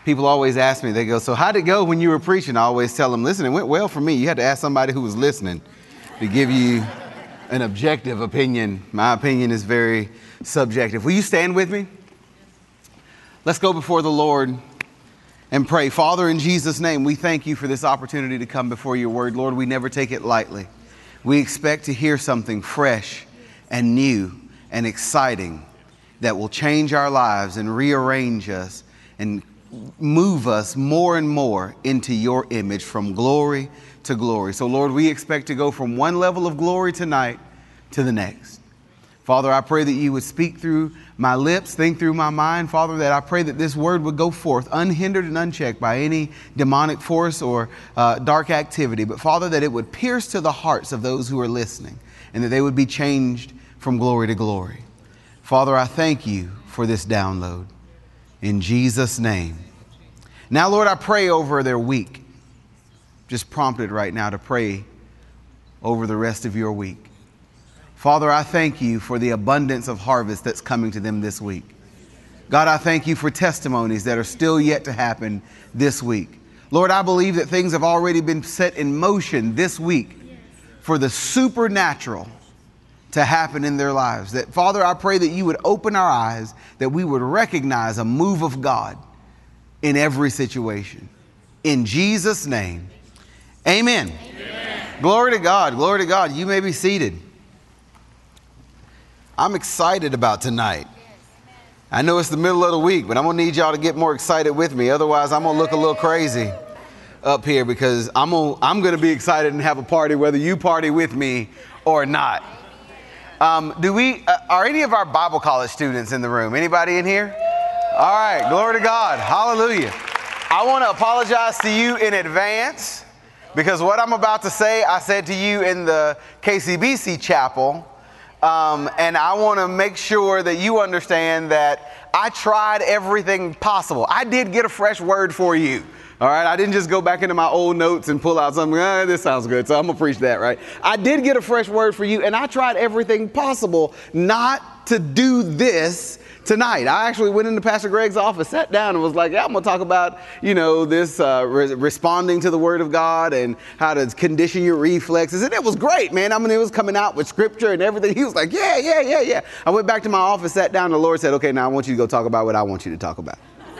People always ask me, they go, so how'd it go when you were preaching? I always tell them, listen, it went well for me. You had to ask somebody who was listening to give you an objective opinion. My opinion is very subjective. Will you stand with me? Let's go before the Lord and pray. Father, in Jesus' name, we thank you for this opportunity to come before your word. Lord, we never take it lightly. We expect to hear something fresh and new and exciting that will change our lives and rearrange us and move us more and more into your image from glory to glory. So, Lord, we expect to go from one level of glory tonight to the next. Father, I pray that you would speak through my lips, think through my mind. Father, that I pray that this word would go forth unhindered and unchecked by any demonic force or dark activity. But Father, that it would pierce to the hearts of those who are listening and that they would be changed from glory to glory. Father, I thank you for this download. In Jesus' name. Now, Lord, I pray over their week. Just prompted right now to pray over the rest of your week. Father, I thank you for the abundance of harvest that's coming to them this week. God, I thank you for testimonies that are still yet to happen this week. Lord, I believe that things have already been set in motion this week for the supernatural to happen in their lives. That, Father, I pray that you would open our eyes, that we would recognize a move of God in every situation. In Jesus' name, amen. Amen. Glory to God. Glory to God. You may be seated. I'm excited about tonight. I know it's the middle of the week, but I'm going to need y'all to get more excited with me. Otherwise, I'm going to look a little crazy up here because I'm going to be excited and have a party whether you party with me or not. Are any of our Bible college students in the room? Anybody in here? All right. Glory to God. Hallelujah. I want to apologize to you in advance because what I'm about to say, I said to you in the KCBC chapel. And I want to make sure that you understand that I tried everything possible. I did get a fresh word for you. All right. I didn't just go back into my old notes and pull out something. This sounds good. So I'm going to preach that. Right. I did get a fresh word for you. And I tried everything possible not to do this tonight. I actually went into Pastor Greg's office, sat down and was like, yeah, I'm going to talk about, this responding to the word of God and how to condition your reflexes. And it was great, man. I mean, it was coming out with scripture and everything. He was like, yeah. I went back to my office, sat down, and the Lord said, okay, now I want you to go talk about what I want you to talk about.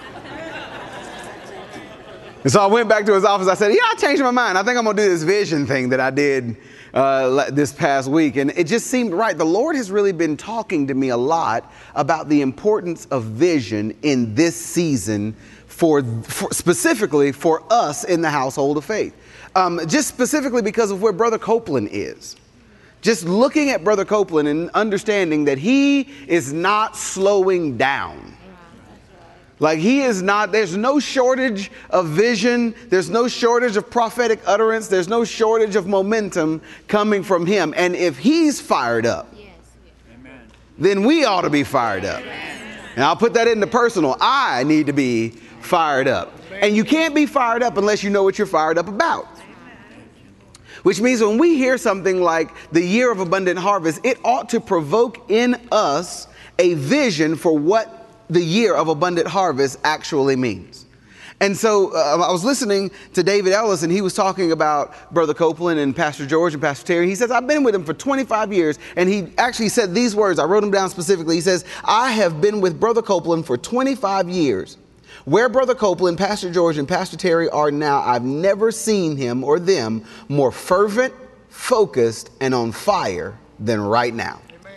And so I went back to his office. I said, I changed my mind. I think I'm going to do this vision thing that I did this past week. And it just seemed right. The Lord has really been talking to me a lot about the importance of vision in this season for specifically for us in the household of faith. Just specifically because of where Brother Copeland is. Just looking at Brother Copeland and understanding that he is not slowing down. Like he is not, there's no shortage of vision. There's no shortage of prophetic utterance. There's no shortage of momentum coming from him. And if he's fired up, then we ought to be fired up. And I'll put that into personal. I need to be fired up. And you can't be fired up unless you know what you're fired up about. Which means when we hear something like the year of abundant harvest, it ought to provoke in us a vision for what the year of abundant harvest actually means. And so I was listening to David Ellis, and he was talking about Brother Copeland and Pastor George and Pastor Terry. He says, I've been with him for 25 years. And he actually said these words. I wrote them down specifically. He says, I have been with Brother Copeland for 25 years. Where Brother Copeland, Pastor George, and Pastor Terry are now, I've never seen him or them more fervent, focused, and on fire than right now.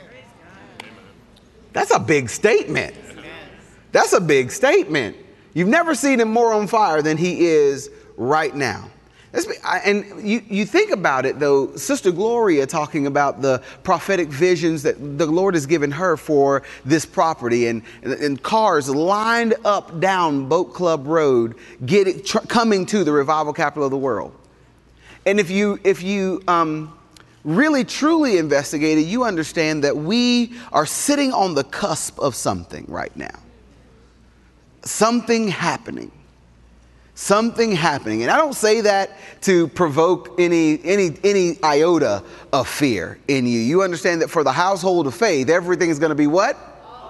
That's a big statement. That's a big statement. You've never seen him more on fire than he is right now. And you think about it, though, Sister Gloria talking about the prophetic visions that the Lord has given her for this property and cars lined up down Boat Club Road, coming to the revival capital of the world. And if you really truly investigate it, you understand that we are sitting on the cusp of something right now. Something happening. And I don't say that to provoke any iota of fear in you. You understand that for the household of faith, everything is going to be what?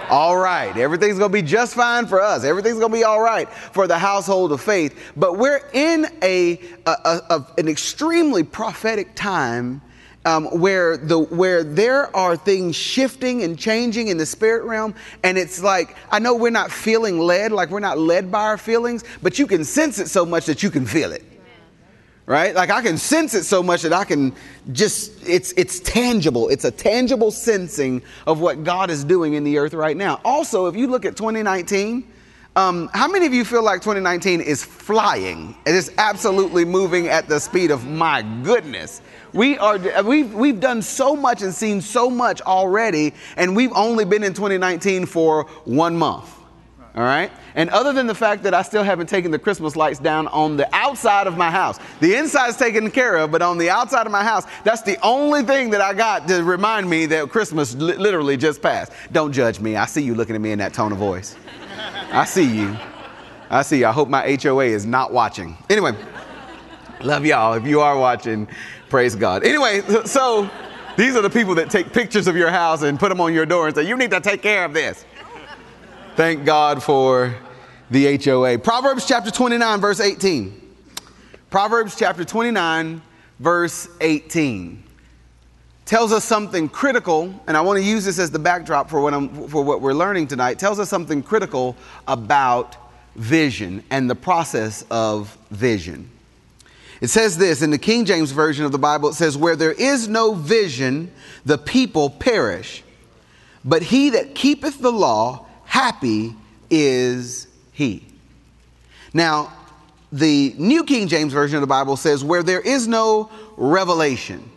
all right. Everything's going to be just fine for us. Everything's going to be all right for the household of faith. But we're in an extremely prophetic time where there are things shifting and changing in the spirit realm. And it's like, I know we're not feeling led, like we're not led by our feelings, but you can sense it so much that you can feel it. Right? Like I can sense it so much that I can just, it's tangible. It's a tangible sensing of what God is doing in the earth right now. Also, if you look at 2019, how many of you feel like 2019 is flying? It is absolutely moving at the speed of, my goodness. We've done so much and seen so much already, and we've only been in 2019 for 1 month. All right. And other than the fact that I still haven't taken the Christmas lights down on the outside of my house, the inside's taken care of, but on the outside of my house, that's the only thing that I got to remind me that Christmas literally just passed. Don't judge me. I see you looking at me in that tone of voice. I see you. I see you. I hope my HOA is not watching. Anyway, love y'all. If you are watching, praise God. Anyway, so these are the people that take pictures of your house and put them on your door and say, you need to take care of this. Thank God for the HOA. Proverbs chapter 29, verse 18. Proverbs chapter 29, verse 18. Tells us something critical, and I want to use this as the backdrop for what we're learning tonight. Tells us something critical about vision and the process of vision. It says this in the King James Version of the Bible. It says, where there is no vision, the people perish. But he that keepeth the law, happy is he. Now, the New King James Version of the Bible says, where there is no revelation.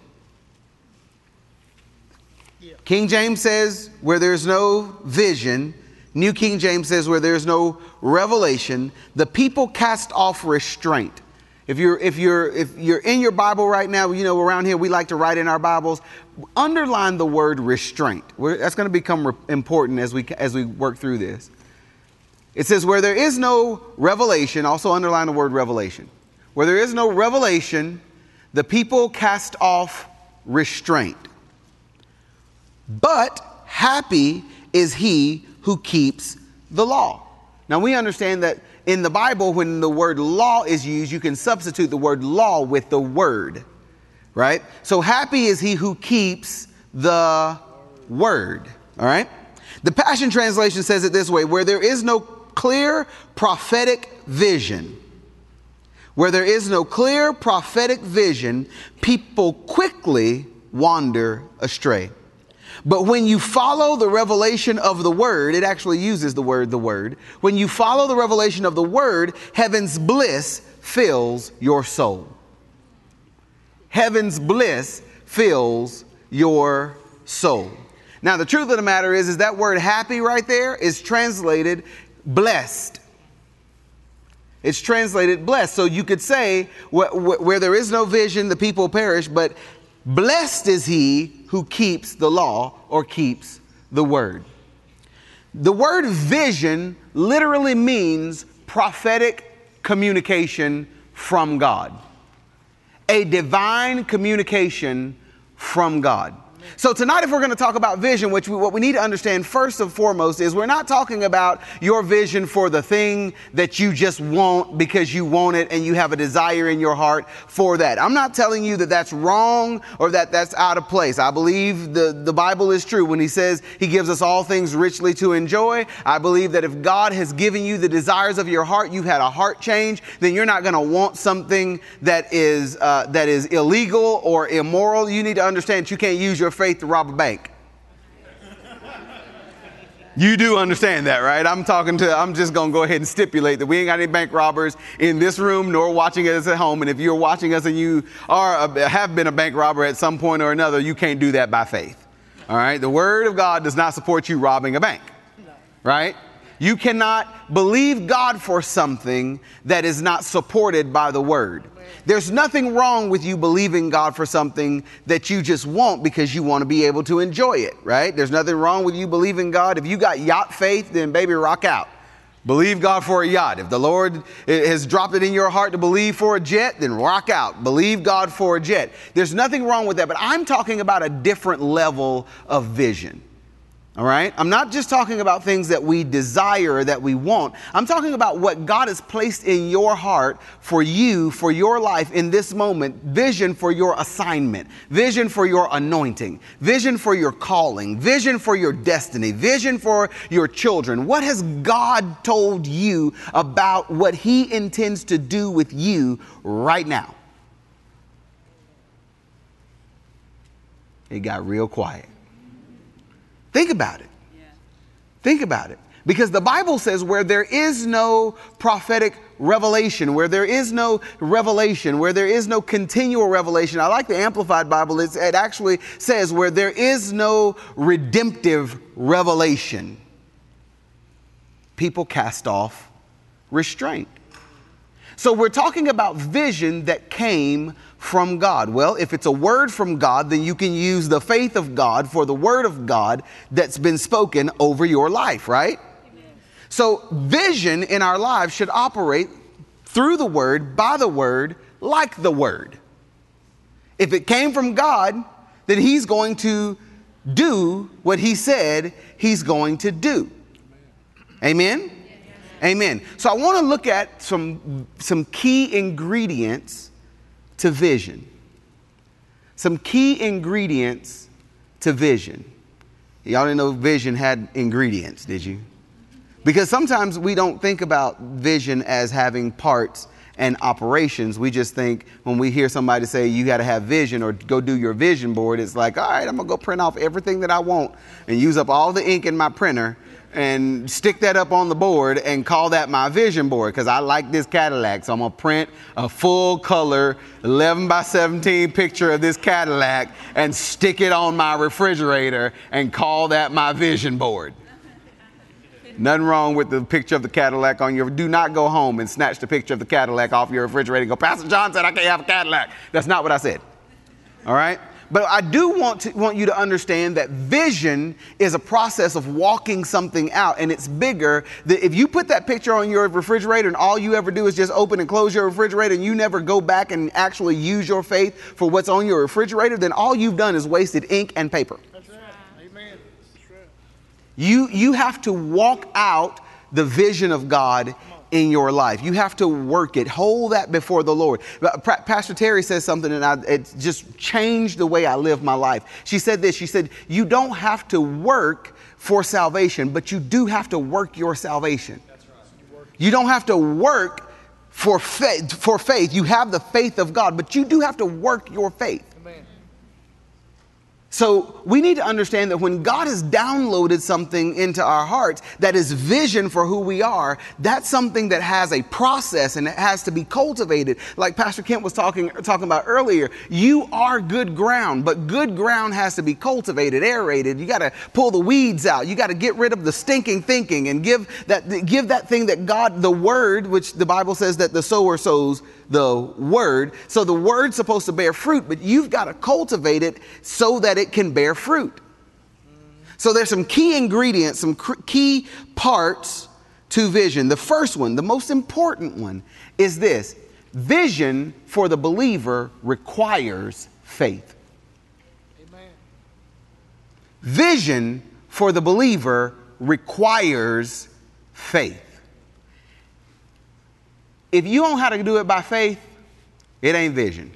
Yeah. King James says, where there's no vision. New King James says, where there's no revelation, the people cast off restraint. If you're in your Bible right now, you know, around here, we like to write in our Bibles, underline the word restraint. That's going to become important as we work through this. It says, where there is no revelation, also underline the word revelation. Where there is no revelation, the people cast off restraint. But happy is he who keeps the law. Now we understand that in the Bible, when the word law is used, you can substitute the word law with the word, right? So happy is he who keeps the word, all right? The Passion Translation says it this way, where there is no clear prophetic vision, where there is no clear prophetic vision, people quickly wander astray. But when you follow the revelation of the word, it actually uses the word. When you follow the revelation of the word, heaven's bliss fills your soul. Heaven's bliss fills your soul. Now, the truth of the matter is that word happy right there is translated blessed. It's translated blessed. So you could say where there is no vision, the people perish, but blessed is he who keeps the law or keeps the word. The word vision literally means prophetic communication from God. A divine communication from God. So tonight, if we're going to talk about vision, what we need to understand first and foremost is we're not talking about your vision for the thing that you just want because you want it and you have a desire in your heart for that. I'm not telling you that that's wrong or that that's out of place. I believe the Bible is true when he says he gives us all things richly to enjoy. I believe that if God has given you the desires of your heart, you've had a heart change, then you're not going to want something that is illegal or immoral. You need to understand that you can't use your faith to rob a bank. You do understand that, right? I'm just going to go ahead and stipulate that we ain't got any bank robbers in this room nor watching us at home. And if you're watching us and you have been a bank robber at some point or another, you can't do that by faith. All right. The word of God does not support you robbing a bank, right? You cannot believe God for something that is not supported by the word. There's nothing wrong with you believing God for something that you just want because you want to be able to enjoy it, right? There's nothing wrong with you believing God. If you got yacht faith, then baby, rock out. Believe God for a yacht. If the Lord has dropped it in your heart to believe for a jet, then rock out. Believe God for a jet. There's nothing wrong with that, but I'm talking about a different level of vision. All right. I'm not just talking about things that we desire or that we want. I'm talking about what God has placed in your heart for you, for your life in this moment. Vision for your assignment, vision for your anointing, vision for your calling, vision for your destiny, vision for your children. What has God told you about what he intends to do with you right now? It got real quiet. Think about it. Yeah. Think about it. Because the Bible says where there is no prophetic revelation, where there is no revelation, where there is no continual revelation. I like the Amplified Bible. It actually says where there is no redemptive revelation, people cast off restraint. So we're talking about vision that came from God. Well, if it's a word from God, then you can use the faith of God for the word of God that's been spoken over your life, right? Amen. So vision in our lives should operate through the word, by the word, like the word. If it came from God, then he's going to do what he said he's going to do. Amen? Amen. So I want to look at some key ingredients to vision. Some key ingredients to vision. Y'all didn't know vision had ingredients, did you? Because sometimes we don't think about vision as having parts and operations. We just think when we hear somebody say you got to have vision or go do your vision board, it's like, all right, I'm going to go print off everything that I want and use up all the ink in my printer and stick that up on the board and call that my vision board because I like this Cadillac. So I'm going to print a full color 11 by 17 picture of this Cadillac and stick it on my refrigerator and call that my vision board. Nothing wrong with the picture of the Cadillac on your, do not go home and snatch the picture of the Cadillac off your refrigerator and go, Pastor John said I can't have a Cadillac. That's not what I said. All right. But I do want you to understand that vision is a process of walking something out, and it's bigger. That if you put that picture on your refrigerator and all you ever do is just open and close your refrigerator and you never go back and actually use your faith for what's on your refrigerator, then all you've done is wasted ink and paper. That's right. Amen. That's right. You have to walk out the vision of God in your life. You have to work it. Hold that before the Lord. Pastor Terry says something and it just changed the way I live my life. She said this. She said, you don't have to work for salvation, but you do have to work your salvation. That's right. You don't have to work for faith. You have the faith of God, but you do have to work your faith. Amen. So we need to understand that when God has downloaded something into our hearts that is vision for who we are, that's something that has a process and it has to be cultivated. Like Pastor Kent was talking about earlier, you are good ground, but good ground has to be cultivated, aerated. You got to pull the weeds out. You got to get rid of the stinking thinking and give that thing that God, the word, which the Bible says that the sower sows the word. So the word's supposed to bear fruit, but you've got to cultivate it so that it can bear fruit. So there's some key ingredients, some key parts to vision. The first one, the most important one, is this. Vision for the believer requires faith. Amen. Vision for the believer requires faith. If you don't know how to do it by faith, it ain't vision.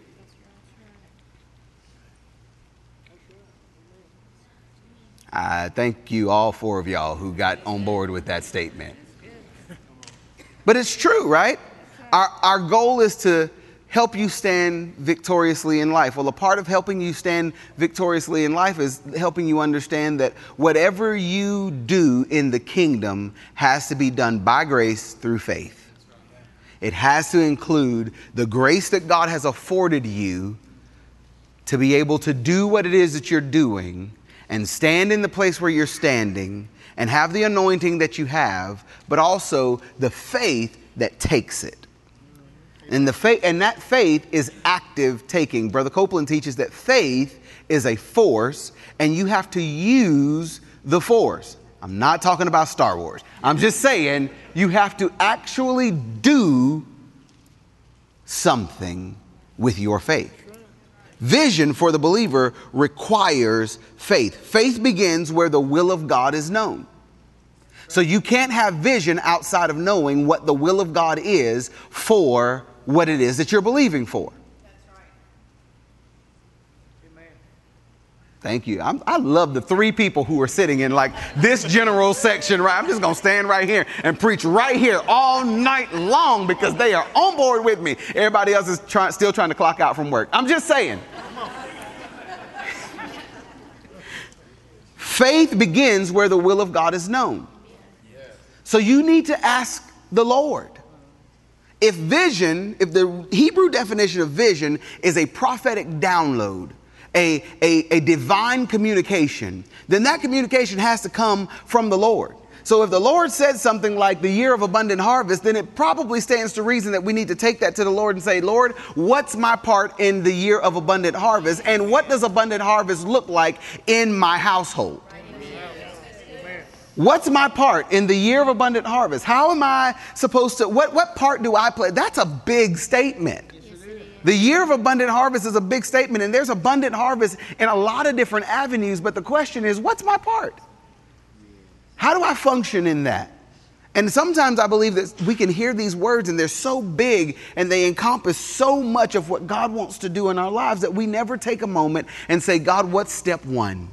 I thank you, all four of y'all who got on board with that statement. But it's true, right? Our goal is to help you stand victoriously in life. Well, a part of helping you stand victoriously in life is helping you understand that whatever you do in the kingdom has to be done by grace through faith. It has to include the grace that God has afforded you to be able to do what it is that you're doing and stand in the place where you're standing and have the anointing that you have, but also the faith that takes it. And that faith is active taking. Brother Copeland teaches that faith is a force and you have to use the force. I'm not talking about Star Wars. I'm just saying you have to actually do something with your faith. Vision for the believer requires faith. Faith begins where the will of God is known. So you can't have vision outside of knowing what the will of God is for what it is that you're believing for. That's right. Amen. Thank you. I love the three people who are sitting in like this general section, right? I'm just going to stand right here and preach right here all night long because they are on board with me. Everybody else is still trying to clock out from work. I'm just saying. Faith begins where the will of God is known. So you need to ask the Lord. If the Hebrew definition of vision is a prophetic download, a divine communication, then that communication has to come from the Lord. So if the Lord said something like the year of abundant harvest, then it probably stands to reason that we need to take that to the Lord and say, Lord, what's my part in the year of abundant harvest? And what does abundant harvest look like in my household? What's my part in the year of abundant harvest? How am I supposed to, what part do I play? That's a big statement. The year of abundant harvest is a big statement, and there's abundant harvest in a lot of different avenues. But the question is, what's my part? How do I function in that? And sometimes I believe that we can hear these words and they're so big and they encompass so much of what God wants to do in our lives that we never take a moment and say, God, what's step one?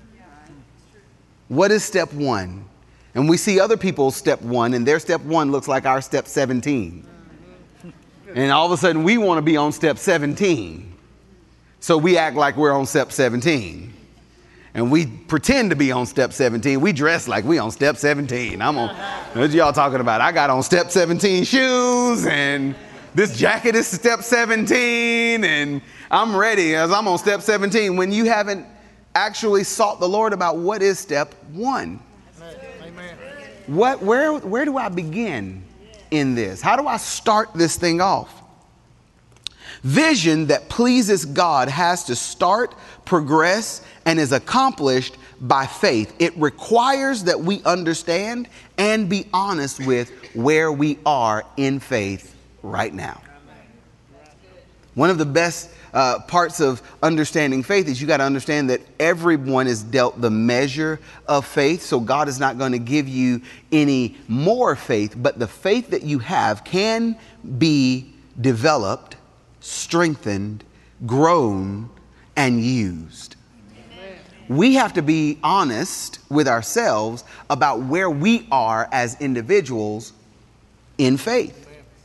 What is step one? And we see other people's step one, and their step one looks like our step 17. And all of a sudden we want to be on step 17. So we act like we're on step 17. And we pretend to be on step 17. We dress like we on step 17. What y'all talking about? I got on step 17 shoes, and this jacket is step 17, and I'm ready as I'm on step 17 when you haven't actually sought the Lord about what is step one. Amen. Where do I begin in this? How do I start this thing off? Vision that pleases God has to start, progress, and is accomplished by faith. It requires that we understand and be honest with where we are in faith right now. One of the best parts of understanding faith is you got to understand that everyone is dealt the measure of faith. So God is not going to give you any more faith, but the faith that you have can be developed, strengthened, grown, and used. Amen. We have to be honest with ourselves about where we are as individuals in faith.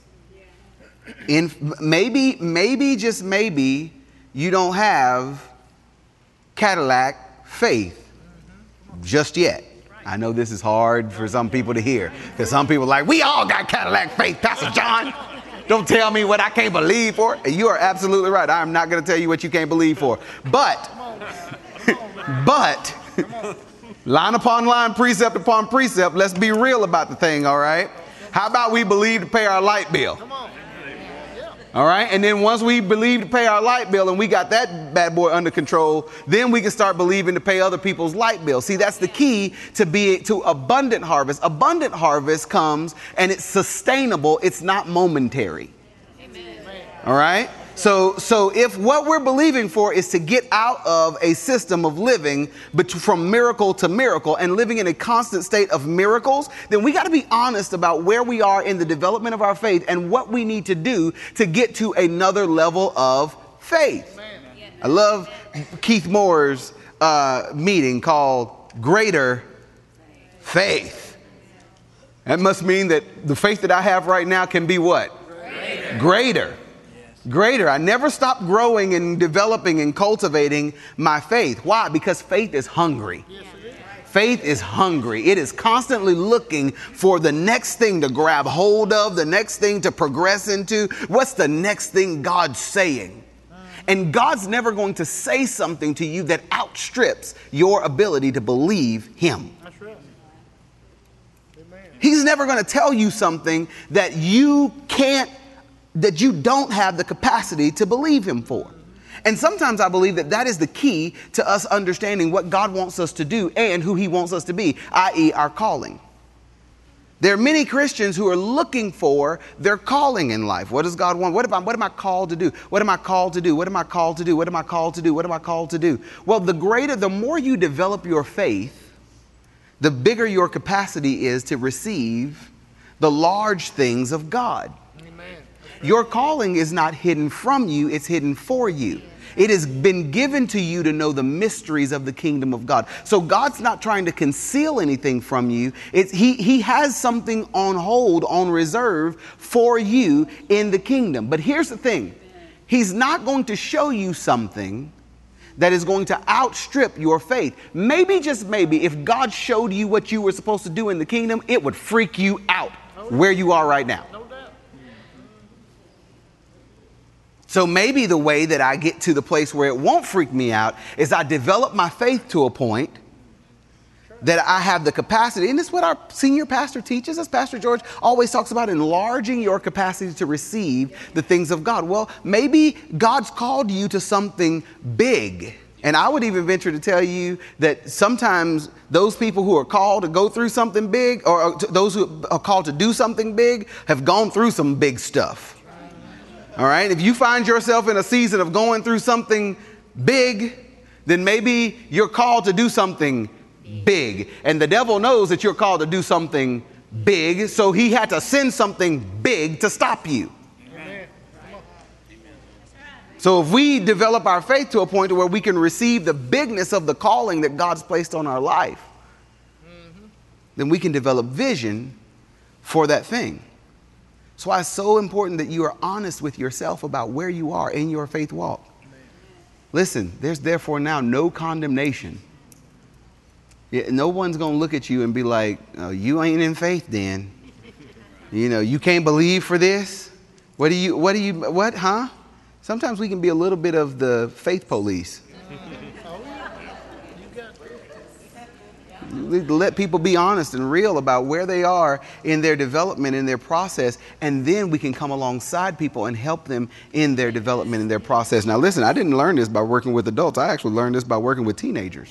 Maybe, just maybe, you don't have Cadillac faith just yet. I know this is hard for some people to hear because some people are like, we all got Cadillac faith, Pastor John. Don't tell me what I can't believe for. You are absolutely right. I'm not going to tell you what you can't believe for. But line upon line, precept upon precept, let's be real about the thing, all right? How about we believe to pay our light bill? All right. And then once we believe to pay our light bill and we got that bad boy under control, then we can start believing to pay other people's light bill. See, that's the key to abundant harvest. Abundant harvest comes and it's sustainable. It's not momentary. Amen. All right. So if what we're believing for is to get out of a system of living from miracle to miracle and living in a constant state of miracles, then we got to be honest about where we are in the development of our faith and what we need to do to get to another level of faith. Amen. I love Keith Moore's meeting called Greater Faith. That must mean that the faith that I have right now can be what? Greater. Greater. I never stop growing and developing and cultivating my faith. Why? Because faith is hungry. Yes, it is. Faith is hungry. It is constantly looking for the next thing to grab hold of, the next thing to progress into. What's the next thing God's saying? And God's never going to say something to you that outstrips your ability to believe Him. That's right. He's never going to tell you something that you don't have the capacity to believe Him for. And sometimes I believe that is the key to us understanding what God wants us to do and who He wants us to be, i.e. our calling. There are many Christians who are looking for their calling in life. What does God want? What am I called to do? What am I called to do? What am I called to do? What am I called to do? What am I called to do? Well, the more you develop your faith, the bigger your capacity is to receive the large things of God. Amen. Your calling is not hidden from you, it's hidden for you. It has been given to you to know the mysteries of the kingdom of God. So God's not trying to conceal anything from you. He has something on hold, on reserve for you in the kingdom. But here's the thing. He's not going to show you something that is going to outstrip your faith. Maybe, just maybe, if God showed you what you were supposed to do in the kingdom, it would freak you out where you are right now. So maybe the way that I get to the place where it won't freak me out is I develop my faith to a point that I have the capacity. And this is what our senior pastor teaches us. Pastor George always talks about enlarging your capacity to receive the things of God. Well, maybe God's called you to something big. And I would even venture to tell you that sometimes those people who are called to go through something big, or those who are called to do something big, have gone through some big stuff. All right. If you find yourself in a season of going through something big, then maybe you're called to do something big. And the devil knows that you're called to do something big. So he had to send something big to stop you. Amen. So if we develop our faith to a point where we can receive the bigness of the calling that God's placed on our life, then we can develop vision for that thing. That's why it's so important that you are honest with yourself about where you are in your faith walk. Amen. Listen, there's therefore now no condemnation. No one's going to look at you and be like, oh, you ain't in faith then. You can't believe for this. What, huh? Sometimes we can be a little bit of the faith police. Let people be honest and real about where they are in their development, in their process, and then we can come alongside people and help them in their development, in their process. Now, listen, I didn't learn this by working with adults. I actually learned this by working with teenagers.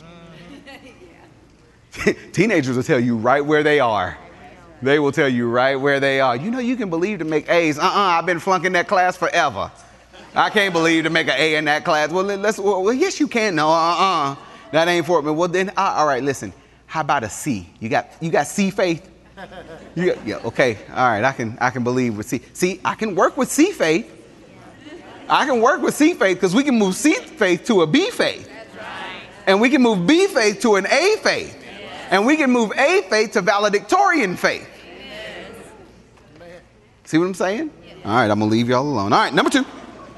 Teenagers will tell you right where they are. They will tell you right where they are. You can believe to make A's. I've been flunking that class forever. I can't believe to make an A in that class. Well, yes, you can. No, that ain't for me. Well, then, all right, listen. How about a C? You got C faith? Yeah, okay. All right, I can believe with C. See, I can work with C faith. I can work with C faith because we can move C faith to a B faith. That's right. And we can move B faith to an A faith. Yes. And we can move A faith to valedictorian faith. Yes. See what I'm saying? Yes. All right, I'm going to leave y'all alone. All right, number 2.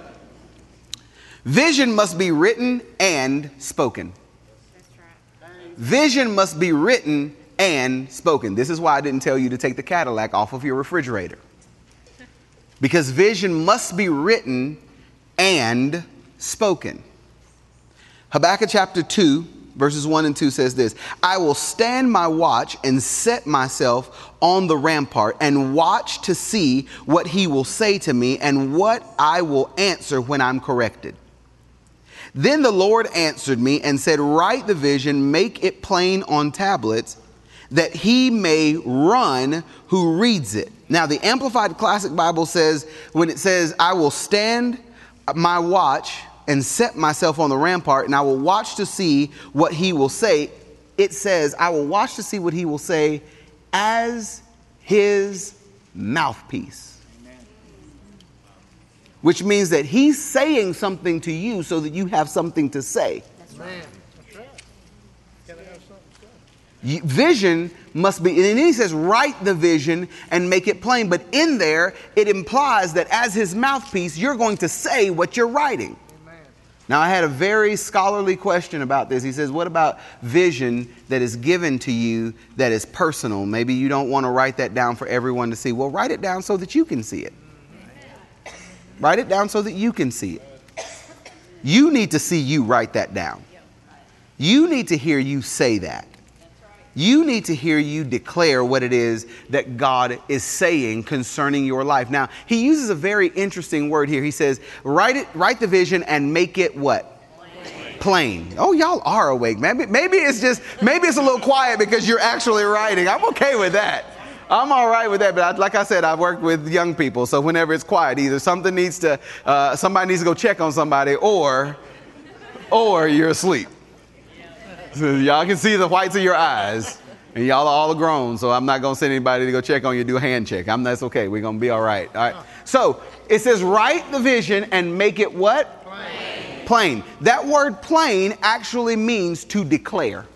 Vision must be written and spoken. Vision must be written and spoken. This is why I didn't tell you to take the Cadillac off of your refrigerator. Because vision must be written and spoken. Habakkuk chapter 2, verses 1 and 2 says this: I will stand my watch and set myself on the rampart and watch to see what he will say to me and what I will answer when I'm corrected. Then the Lord answered me and said, write the vision, make it plain on tablets, that he may run who reads it. Now, the Amplified Classic Bible says, when it says, I will stand my watch and set myself on the rampart, and I will watch to see what he will say. It says, I will watch to see what he will say as his mouthpiece. Which means that he's saying something to you so that you have something to say. That's right. That's right. Gotta have something to say. Vision must be, and then he says, write the vision and make it plain. But in there, it implies that as his mouthpiece, you're going to say what you're writing. Amen. Now, I had a very scholarly question about this. He says, what about vision that is given to you that is personal? Maybe you don't want to write that down for everyone to see. Well, write it down so that you can see it. Write it down so that you can see it. You need to see you write that down. You need to hear you say that. You need to hear you declare what it is that God is saying concerning your life. Now, he uses a very interesting word here. He says, write the vision and make it what? Plain. Oh, y'all are awake. Maybe it's a little quiet because you're actually writing. I'm okay with that. I'm all right with that, but like I said, I've worked with young people, so whenever it's quiet, either somebody needs to go check on somebody, or you're asleep. So y'all can see the whites of your eyes, and y'all are all grown, so I'm not going to send anybody to go check on you, do a hand check. That's okay. We're going to be all right. All right. So it says, write the vision and make it what? Plain. Plain. That word plain actually means to declare.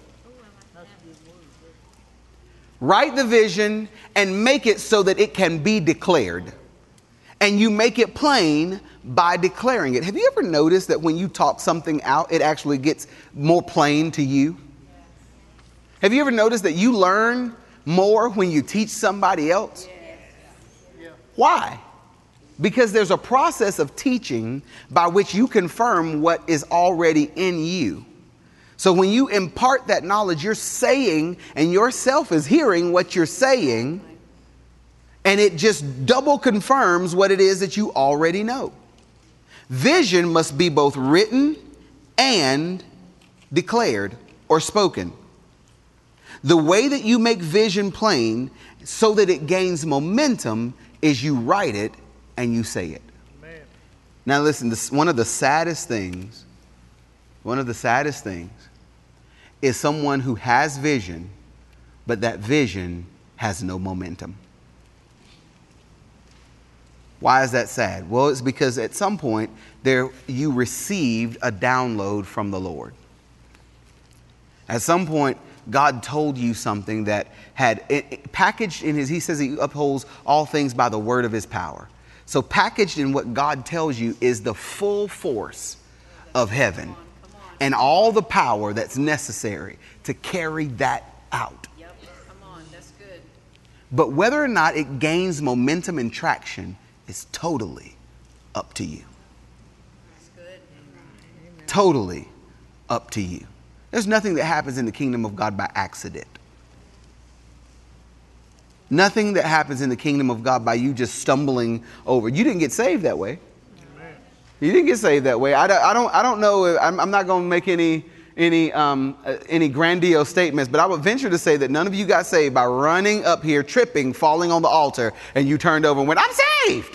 Write the vision and make it so that it can be declared. And you make it plain by declaring it. Have you ever noticed that when you talk something out, it actually gets more plain to you? Have you ever noticed that you learn more when you teach somebody else? Why? Because there's a process of teaching by which you confirm what is already in you. So when you impart that knowledge, you're saying, and yourself is hearing what you're saying, and it just double confirms what it is that you already know. Vision must be both written and declared or spoken. The way that you make vision plain so that it gains momentum is you write it and you say it. Amen. Now listen, one of the saddest things is someone who has vision, but that vision has no momentum. Why is that sad? Well, it's because at some point you received a download from the Lord. At some point, God told you something that had packaged in he says he upholds all things by the word of his power. So packaged in what God tells you is the full force of heaven and all the power that's necessary to carry that out. Yep, come on, that's good. But whether or not it gains momentum and traction is totally up to you. That's good. Totally up to you. There's nothing that happens in the kingdom of God by accident. Nothing that happens in the kingdom of God by you just stumbling over. You didn't get saved that way. Amen. You didn't get saved that way. I don't know. I'm not going to make any grandiose statements, but I would venture to say that none of you got saved by running up here, tripping, falling on the altar, and you turned over and went, "I'm saved."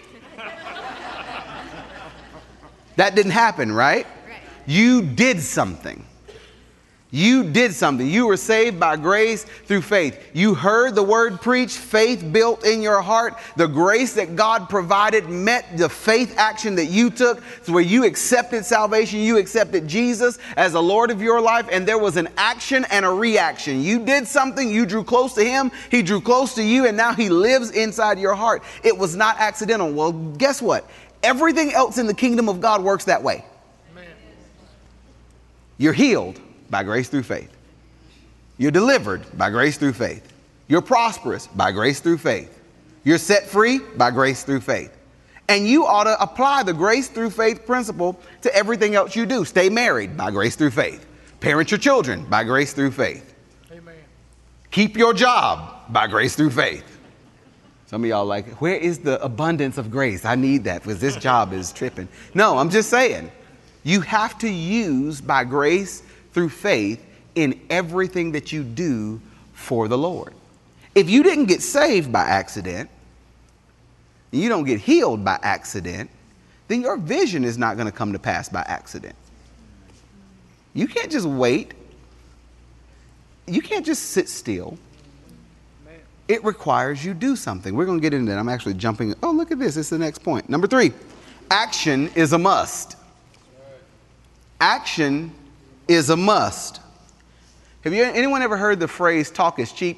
That didn't happen, right? You did something. You did something. You were saved by grace through faith. You heard the word preached, faith built in your heart. The grace that God provided met the faith action that you took, so where you accepted salvation, you accepted Jesus as the Lord of your life, and there was an action and a reaction. You did something, you drew close to him, he drew close to you, and now he lives inside your heart. It was not accidental. Well, guess what? Everything else in the kingdom of God works that way. Amen. You're healed by grace through faith. You're delivered by grace through faith. You're prosperous by grace through faith. You're set free by grace through faith. And you ought to apply the grace through faith principle to everything else you do. Stay married by grace through faith. Parent your children by grace through faith. Amen. Keep your job by grace through faith. Some of y'all like, where is the abundance of grace? I need that because this job is tripping. No, I'm just saying, you have to use by grace through faith in everything that you do for the Lord. If you didn't get saved by accident, you don't get healed by accident, then your vision is not going to come to pass by accident. You can't just wait. You can't just sit still. It requires you do something. We're going to get into that. I'm actually jumping. Oh, look at this. It's the next point. Number 3, action is a must. Action is a must. Have anyone ever heard the phrase talk is cheap?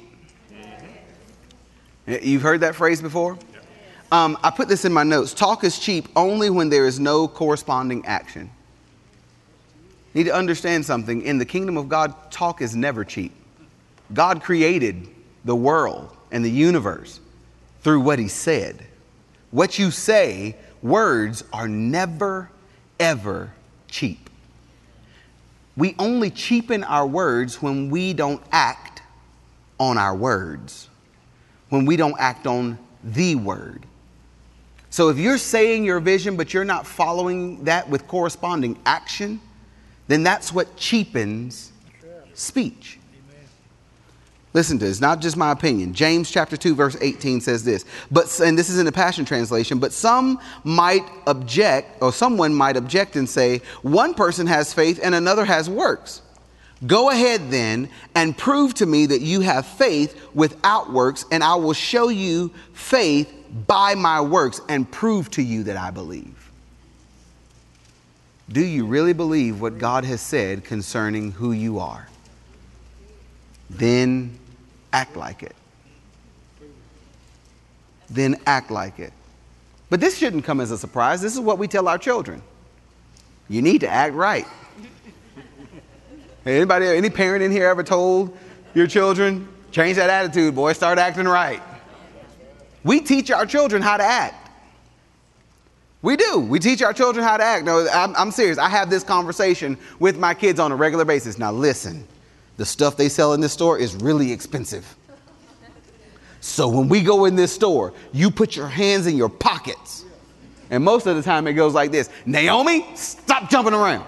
You've heard that phrase before? I put this in my notes. Talk is cheap only when there is no corresponding action. You need to understand something. In the kingdom of God, talk is never cheap. God created the world and the universe through what he said. What you say, words are never, ever cheap. We only cheapen our words when we don't act on our words, when we don't act on the word. So if you're saying your vision, but you're not following that with corresponding action, then that's what cheapens speech. Listen to this, not just my opinion. James chapter 2, verse 18 says this, and this is in the Passion Translation, but someone might object and say, one person has faith and another has works. Go ahead then and prove to me that you have faith without works, and I will show you faith by my works and prove to you that I believe. Do you really believe what God has said concerning who you are? Then act like it. Then act like it. But this shouldn't come as a surprise. This is what we tell our children. You need to act right. Any parent in here ever told your children, change that attitude, boy, start acting right? We teach our children how to act. We do. We teach our children how to act. No, I'm serious. I have this conversation with my kids on a regular basis. Now listen. The stuff they sell in this store is really expensive. So when we go in this store, you put your hands in your pockets. And most of the time it goes like this. Naomi, stop jumping around.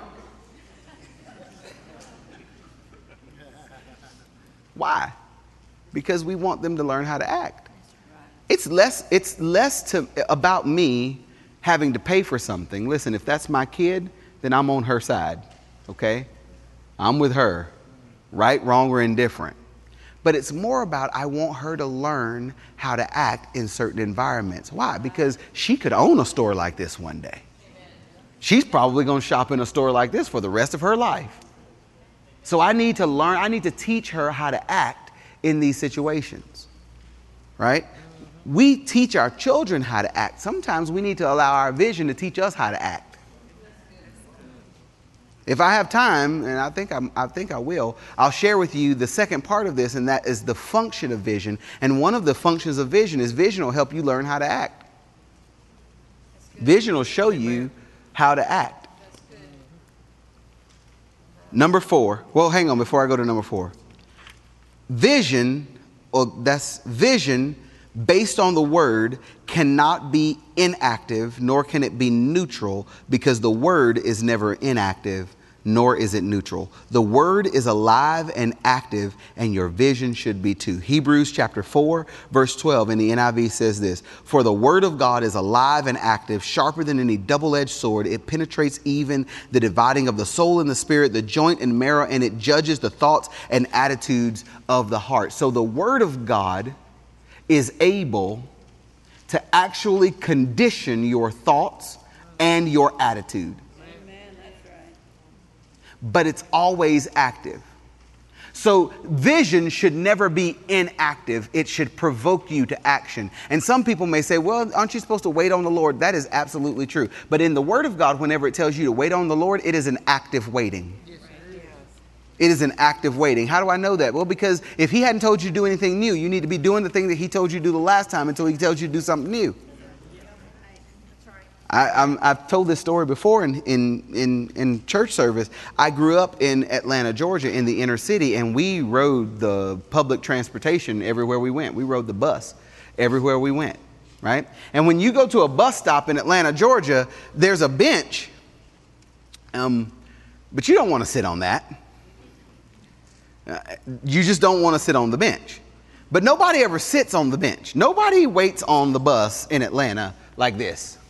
Why? Because we want them to learn how to act. It's less about me having to pay for something. Listen, if that's my kid, then I'm on her side. Okay? I'm with her. Right, wrong, or indifferent. But it's more about I want her to learn how to act in certain environments. Why? Because she could own a store like this one day. She's probably going to shop in a store like this for the rest of her life. So I need to teach her how to act in these situations. Right? We teach our children how to act. Sometimes we need to allow our vision to teach us how to act. If I have time, and I think I will, I'll share with you the second part of this, and that is the function of vision. And one of the functions of vision is vision will help you learn how to act. Vision will show you how to act. Number 4. Well, hang on before I go to number 4. Vision based on the word cannot be inactive, nor can it be neutral, because the word is never inactive, nor is it neutral. The word is alive and active, and your vision should be too. Hebrews chapter 4, verse 12 in the NIV says this, for the word of God is alive and active, sharper than any double-edged sword. It penetrates even the dividing of the soul and the spirit, the joint and marrow, and it judges the thoughts and attitudes of the heart. So the word of God is able to actually condition your thoughts and your attitude. Amen. That's right. But it's always active. So vision should never be inactive. It should provoke you to action. And some people may say, well, aren't you supposed to wait on the Lord? That is absolutely true. But in the Word of God, whenever it tells you to wait on the Lord, it is an active waiting. It is an active waiting. How do I know that? Well, because if he hadn't told you to do anything new, you need to be doing the thing that he told you to do the last time until he tells you to do something new. I've told this story before in church service. I grew up in Atlanta, Georgia, in the inner city, and we rode the public transportation everywhere we went. We rode the bus everywhere we went, right? And when you go to a bus stop in Atlanta, Georgia, there's a bench, but you don't want to sit on that. You just don't want to sit on the bench. But nobody ever sits on the bench. Nobody waits on the bus in Atlanta like this.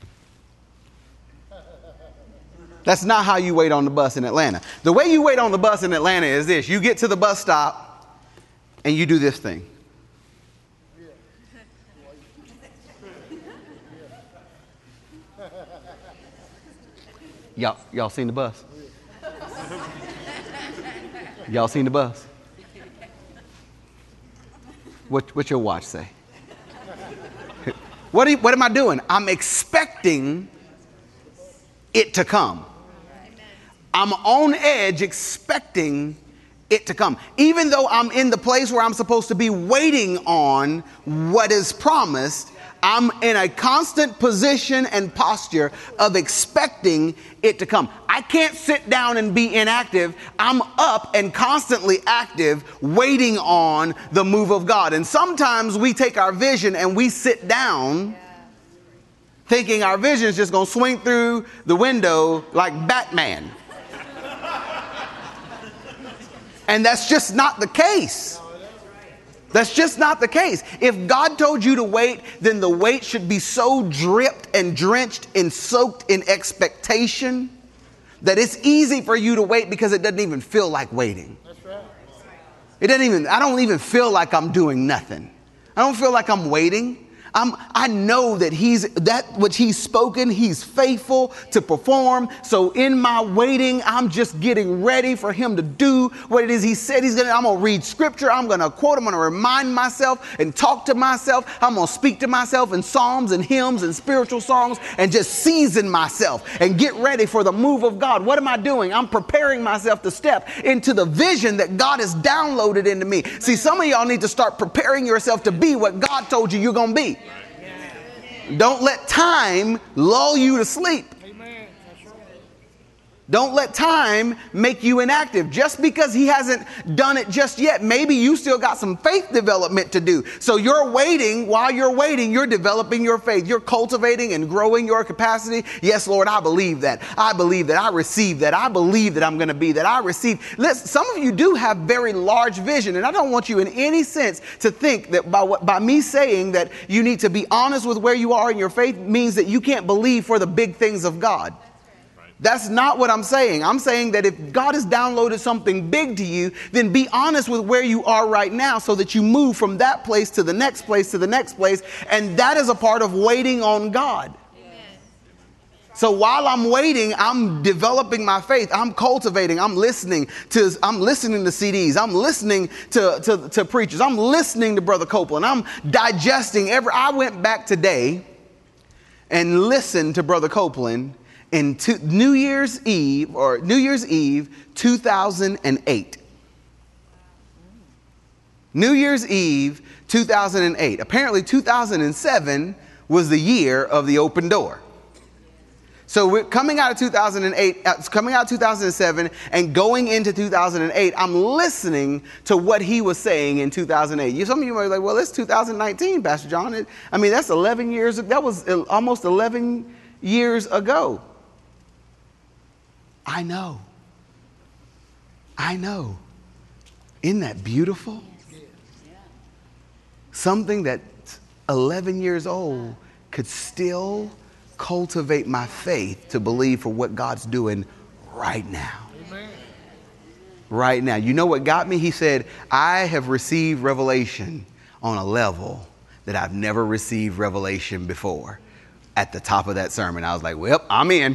That's not how you wait on the bus in Atlanta. The way you wait on the bus in Atlanta is this. You get to the bus stop and you do this thing. Y'all seen the bus? Y'all seen the bus? What's your watch say? What am I doing? I'm expecting it to come. I'm on edge expecting it to come. Even though I'm in the place where I'm supposed to be waiting on what is promised, I'm in a constant position and posture of expecting it to come. I can't sit down and be inactive. I'm up and constantly active, waiting on the move of God. And sometimes we take our vision and we sit down thinking our vision is just going to swing through the window like Batman. And that's just not the case. That's just not the case. If God told you to wait, then the wait should be so dripped and drenched and soaked in expectation that it's easy for you to wait because it doesn't even feel like waiting. That's right. I don't even feel like I'm doing nothing. I don't feel like I'm waiting. I know that which he's spoken, he's faithful to perform. So in my waiting, I'm just getting ready for him to do what it is he said he's going to. I'm going to read scripture. I'm going to quote. I'm going to remind myself and talk to myself. I'm going to speak to myself in psalms and hymns and spiritual songs and just season myself and get ready for the move of God. What am I doing? I'm preparing myself to step into the vision that God has downloaded into me. See, some of y'all need to start preparing yourself to be what God told you you're going to be. Don't let time lull you to sleep. Don't let time make you inactive just because he hasn't done it just yet. Maybe you still got some faith development to do. So you're waiting. While you're waiting, you're developing your faith. You're cultivating and growing your capacity. Yes, Lord, I believe that. I believe that. I receive that. I believe that I'm going to be that. I receive. Listen, some of you do have very large vision. And I don't want you in any sense to think that by me saying that you need to be honest with where you are in your faith means that you can't believe for the big things of God. That's not what I'm saying. I'm saying that if God has downloaded something big to you, then be honest with where you are right now so that you move from that place to the next place to the next place. And that is a part of waiting on God. Amen. So while I'm waiting, I'm developing my faith. I'm cultivating. I'm listening to CDs. I'm listening to preachers. I'm listening to Brother Copeland. I'm digesting I went back today and listened to Brother Copeland in New Year's Eve 2008. New Year's Eve 2008. Apparently 2007 was the year of the open door. So we're coming out of 2007 and going into 2008, I'm listening to what he was saying in 2008. Some of you might be like, well, it's 2019, Pastor John. That's 11 years. That was almost 11 years ago. I know. Isn't that beautiful? Something that's 11 years old could still cultivate my faith to believe for what God's doing right now. Amen. Right now. You know what got me? He said, I have received revelation on a level that I've never received revelation before. At the top of that sermon, I was like, well, I'm in.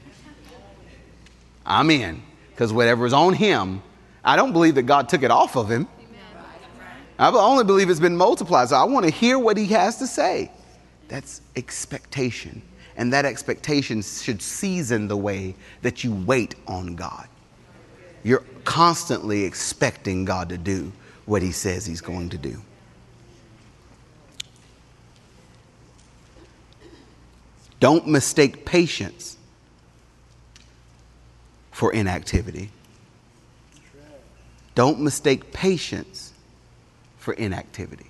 Because whatever's on him, I don't believe that God took it off of him. I only believe it's been multiplied. So I want to hear what he has to say. That's expectation. And that expectation should season the way that you wait on God. You're constantly expecting God to do what he says he's going to do. Don't mistake patience for inactivity. Don't mistake patience for inactivity.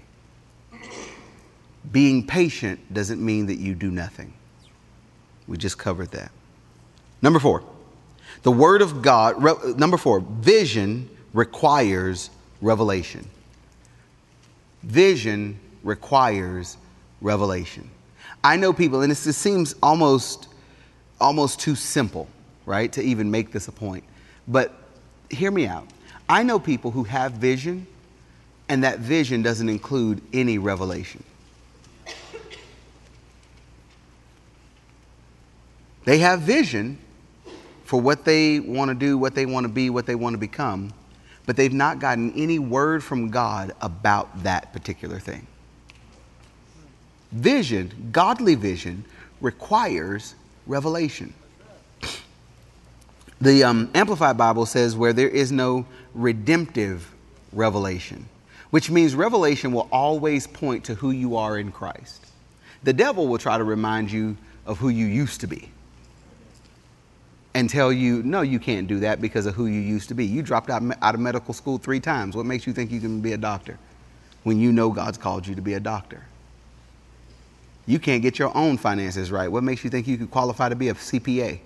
Being patient doesn't mean that you do nothing. We just covered that. Number 4, the word of God. Number 4, vision requires revelation. Vision requires revelation. I know people, and it seems almost too simple, right, to even make this a point. But hear me out. I know people who have vision, and that vision doesn't include any revelation. They have vision for what they want to do, what they want to be, what they want to become, but they've not gotten any word from God about that particular thing. Vision, godly vision, requires revelation. The Amplified Bible says where there is no redemptive revelation, which means revelation will always point to who you are in Christ. The devil will try to remind you of who you used to be and tell you, no, you can't do that because of who you used to be. You dropped out of medical school 3 times. What makes you think you can be a doctor when you know God's called you to be a doctor? You can't get your own finances right. What makes you think you could qualify to be a CPA?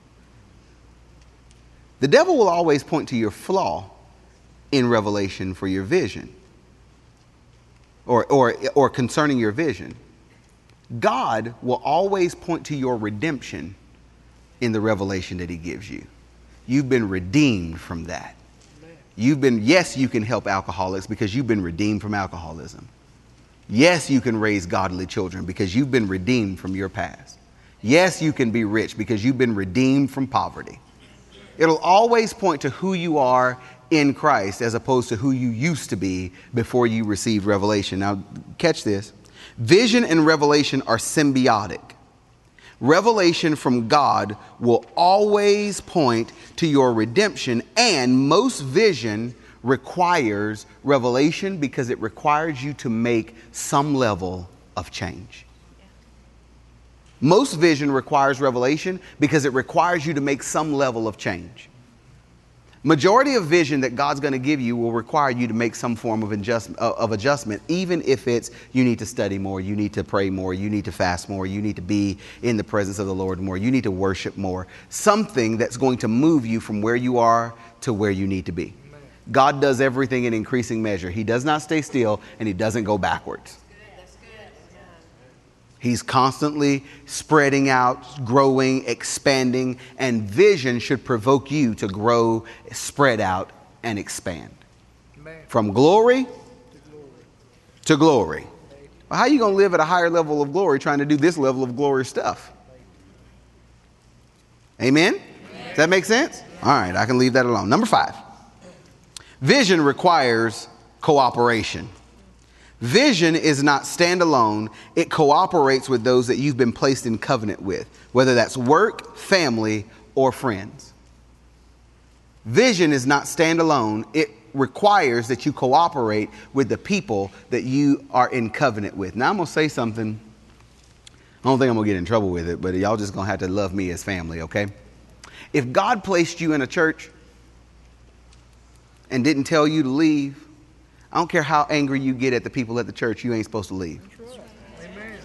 The devil will always point to your flaw in revelation for your vision. or concerning your vision, God will always point to your redemption in the revelation that he gives you. You've been redeemed from that. Yes, you can help alcoholics because you've been redeemed from alcoholism. Yes, you can raise godly children because you've been redeemed from your past. Yes, you can be rich because you've been redeemed from poverty. It'll always point to who you are in Christ as opposed to who you used to be before you received revelation. Now, catch this. Vision and revelation are symbiotic. Revelation from God will always point to your redemption, and most vision requires revelation because it requires you to make some level of change. Most vision requires revelation because it requires you to make some level of change. Majority of vision that God's going to give you will require you to make some form of adjustment, even if it's you need to study more, you need to pray more, you need to fast more, you need to be in the presence of the Lord more, you need to worship more. Something that's going to move you from where you are to where you need to be. God does everything in increasing measure. He does not stay still, and he doesn't go backwards. He's constantly spreading out, growing, expanding, and vision should provoke you to grow, spread out, and expand. From glory to glory. Well, how are you going to live at a higher level of glory trying to do this level of glory stuff? Amen? Does that make sense? All right, I can leave that alone. Number 5. Vision requires cooperation. Vision is not standalone. It cooperates with those that you've been placed in covenant with, whether that's work, family, or friends. Vision is not standalone. It requires that you cooperate with the people that you are in covenant with. Now, I'm going to say something. I don't think I'm going to get in trouble with it, but y'all just going to have to love me as family, okay? If God placed you in a church and didn't tell you to leave, I don't care how angry you get at the people at the church, you ain't supposed to leave. Amen.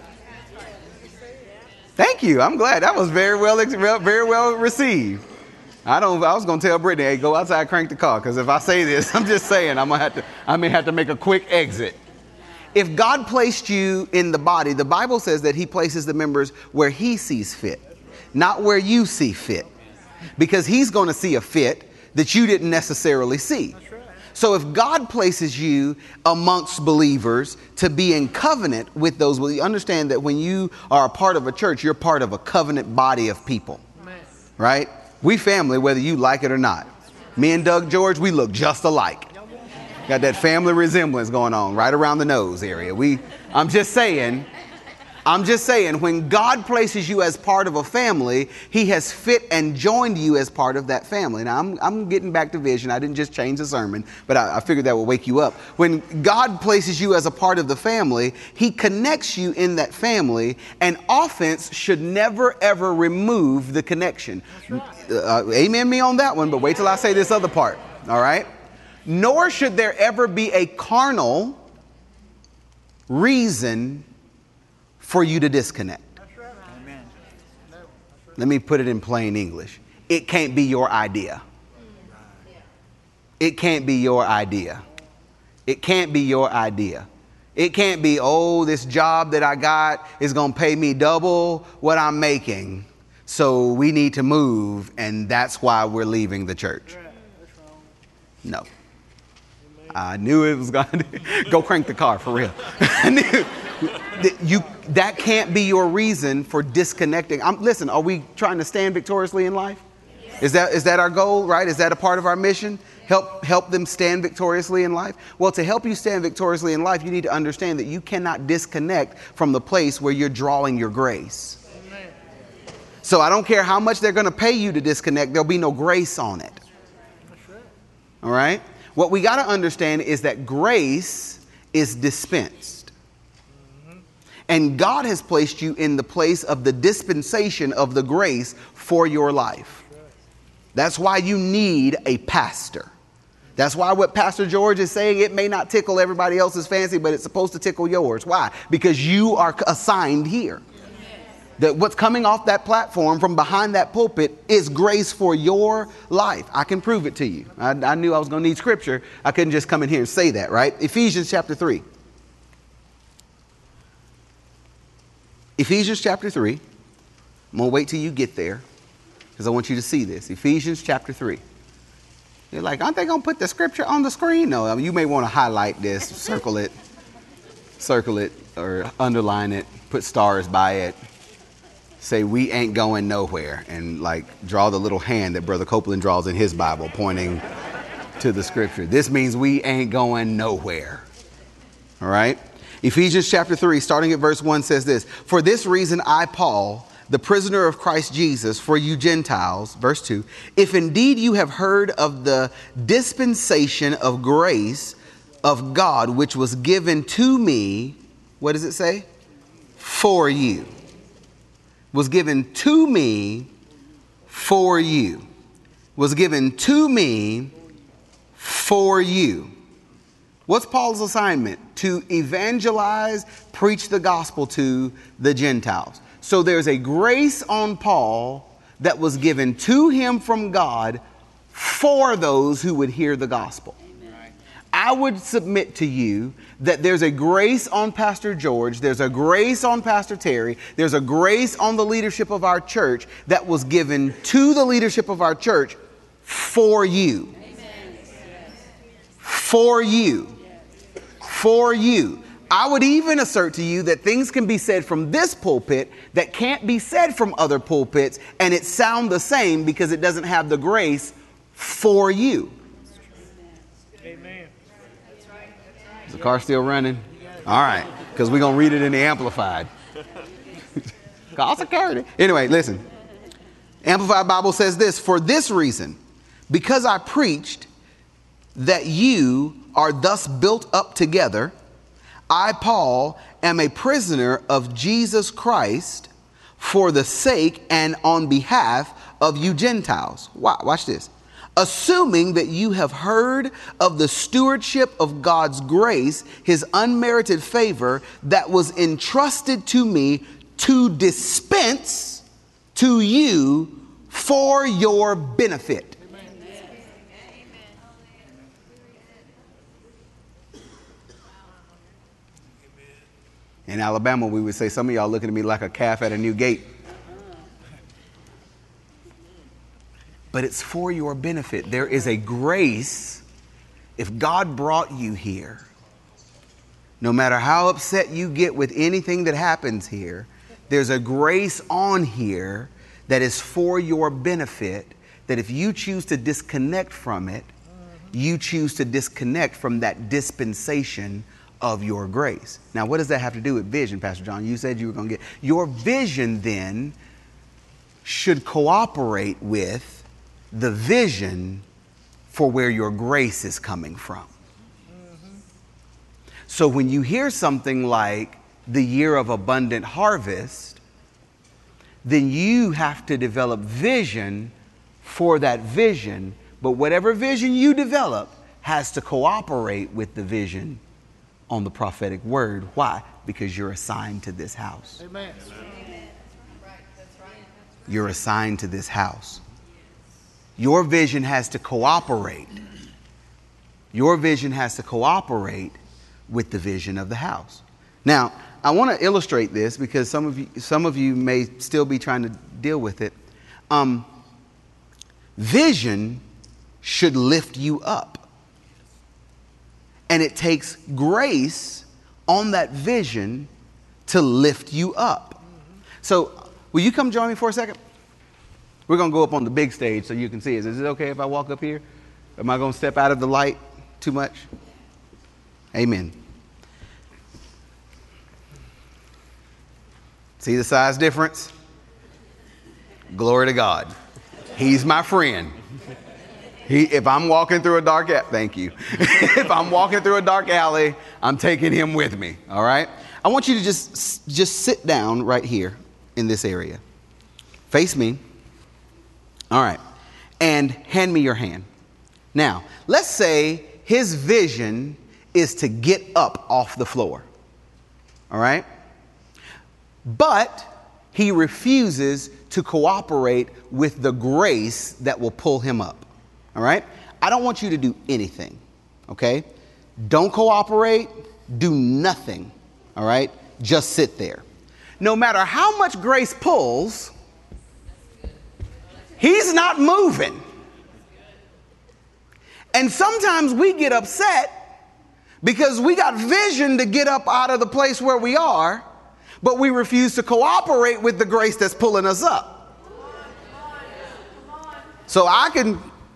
Thank you. I'm glad. That was very well received. I was going to tell Brittany, hey, go outside, crank the car. Because if I say this, I'm just saying I may have to make a quick exit. If God placed you in the body, the Bible says that he places the members where he sees fit, not where you see fit. Because he's going to see a fit that you didn't necessarily see. So if God places you amongst believers to be in covenant with those, well, you understand that when you are a part of a church, you're part of a covenant body of people, right? We family, whether you like it or not. Me and Doug George, we look just alike. Got that family resemblance going on right around the nose area. I'm just saying, when God places you as part of a family, he has fit and joined you as part of that family. Now, I'm getting back to vision. I didn't just change the sermon, but I figured that would wake you up. When God places you as a part of the family, he connects you in that family, and offense should never, ever remove the connection. Amen me on that one, but wait till I say this other part, all right? Nor should there ever be a carnal reason for you to disconnect. Amen. Let me put it in plain English. It can't be your idea. It can't be your idea. It can't be your idea. It can't be, oh, this job that I got is going to pay me double what I'm making, so we need to move, and that's why we're leaving the church. No. I knew it was going to go crank the car for real. I knew. That can't be your reason for disconnecting. Listen, are we trying to stand victoriously in life? Is that our goal, right? Is that a part of our mission? Help them stand victoriously in life? Well, to help you stand victoriously in life, you need to understand that you cannot disconnect from the place where you're drawing your grace. Amen. So I don't care how much they're going to pay you to disconnect, there'll be no grace on it. All right? What we got to understand is that grace is dispensed. And God has placed you in the place of the dispensation of the grace for your life. That's why you need a pastor. That's why what Pastor George is saying, it may not tickle everybody else's fancy, but it's supposed to tickle yours. Why? Because you are assigned here. That what's coming off that platform from behind that pulpit is grace for your life. I can prove it to you. I knew I was going to need scripture. I couldn't just come in here and say that, right? Ephesians chapter 3. Ephesians chapter 3. I'm going to wait till you get there because I want you to see this. Ephesians chapter 3. You're like, aren't they going to put the scripture on the screen? No, I mean, you may want to highlight this, circle it, or underline it, put stars by it. Say, we ain't going nowhere. And like draw the little hand that Brother Copeland draws in his Bible pointing to the scripture. This means we ain't going nowhere. All right. Ephesians chapter 3, starting at verse 1 says this. For this reason, I, Paul, the prisoner of Christ Jesus, for you Gentiles, verse 2, if indeed you have heard of the dispensation of grace of God, which was given to me, what does it say? For you. Was given to me for you. Was given to me for you. What's Paul's assignment? To evangelize, preach the gospel to the Gentiles. So there's a grace on Paul that was given to him from God for those who would hear the gospel. I would submit to you that there's a grace on Pastor George, there's a grace on Pastor Terry, there's a grace on the leadership of our church that was given to the leadership of our church for you. Amen. For you. For you. I would even assert to you that things can be said from this pulpit that can't be said from other pulpits, and it sound the same because it doesn't have the grace for you. Is the car still running? All right, because we're going to read it in the Amplified. Call security. Anyway, listen. Amplified Bible says this, for this reason, because I preached that you are thus built up together, I, Paul, am a prisoner of Jesus Christ for the sake and on behalf of you Gentiles. Watch this. Assuming that you have heard of the stewardship of God's grace, his unmerited favor that was entrusted to me to dispense to you for your benefit. Amen. In Alabama, we would say, some of y'all looking at me like a calf at a new gate. But it's for your benefit. There is a grace. If God brought you here, no matter how upset you get with anything that happens here, there's a grace on here that is for your benefit, that if you choose to disconnect from it, you choose to disconnect from that dispensation of your grace. Now, what does that have to do with vision, Pastor John? You said you were going to get your vision then should cooperate with the vision for where your grace is coming from. So when you hear something like the year of abundant harvest, then you have to develop vision for that vision. But whatever vision you develop has to cooperate with the vision on the prophetic word. Why? Because you're assigned to this house. Amen. You're assigned to this house. Your vision has to cooperate. Your vision has to cooperate with the vision of the house. Now, I want to illustrate this because some of you may still be trying to deal with it. Vision should lift you up. And it takes grace on that vision to lift you up. So, will you come join me for a second? We're going to go up on the big stage so you can see it. Is it okay if I walk up here? Am I going to step out of the light too much? Amen. See the size difference? Glory to God. He's my friend. If I'm walking through a dark alley, thank you. If I'm walking through a dark alley, I'm taking him with me. All right. I want you to just sit down right here in this area. Face me. All right. And hand me your hand. Now, let's say his vision is to get up off the floor. All right. But he refuses to cooperate with the grace that will pull him up. All right. I don't want you to do anything. Okay. Don't cooperate. Do nothing. All right. Just sit there. no matter how much grace pulls, he's not moving. And sometimes we get upset because we got vision to get up out of the place where we are, but we refuse to cooperate with the grace that's pulling us up. So I can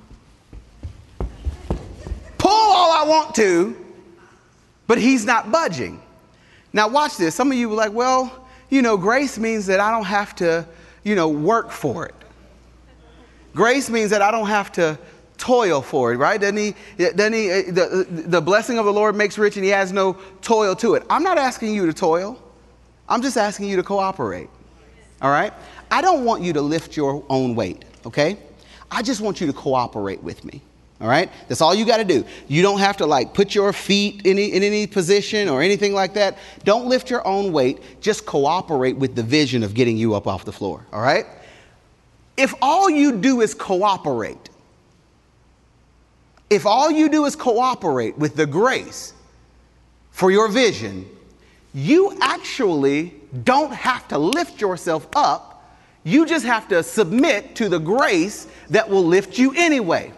pull all I want to, but he's not budging. Now watch this. Some of you were like, well, grace means that I don't have to, work for it. Grace means that I don't have to toil for it, right? The blessing of the Lord makes rich and he has no toil to it. I'm not asking you to toil. I'm just asking you to cooperate. All right? I don't want you to lift your own weight, okay? I just want you to cooperate with me. All right? That's all you got to do. You don't have to put your feet in any position or anything like that. Don't lift your own weight. Just cooperate with the vision of getting you up off the floor. All right? If all you do is cooperate, with the grace for your vision, you actually don't have to lift yourself up. You just have to submit to the grace that will lift you anyway.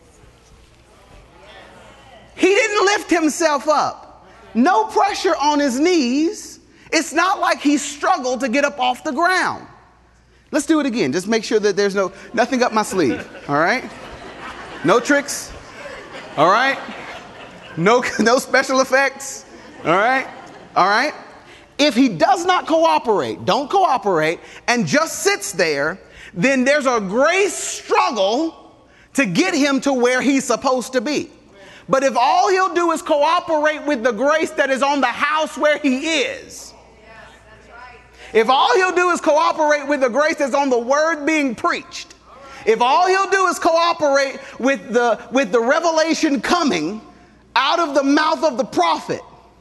He didn't lift himself up. No pressure on his knees. It's not like he struggled to get up off the ground. Let's do it again. Just make sure that there's nothing up my sleeve. All right? No tricks. All right? No special effects. All right? All right? If he does not don't cooperate, and just sits there, then there's a grace struggle to get him to where he's supposed to be. But if all he'll do is cooperate with the grace that is on the house where he is, if all he'll do is cooperate with the grace that's on the word being preached, if all he'll do is cooperate with the revelation coming out of the mouth of the prophet,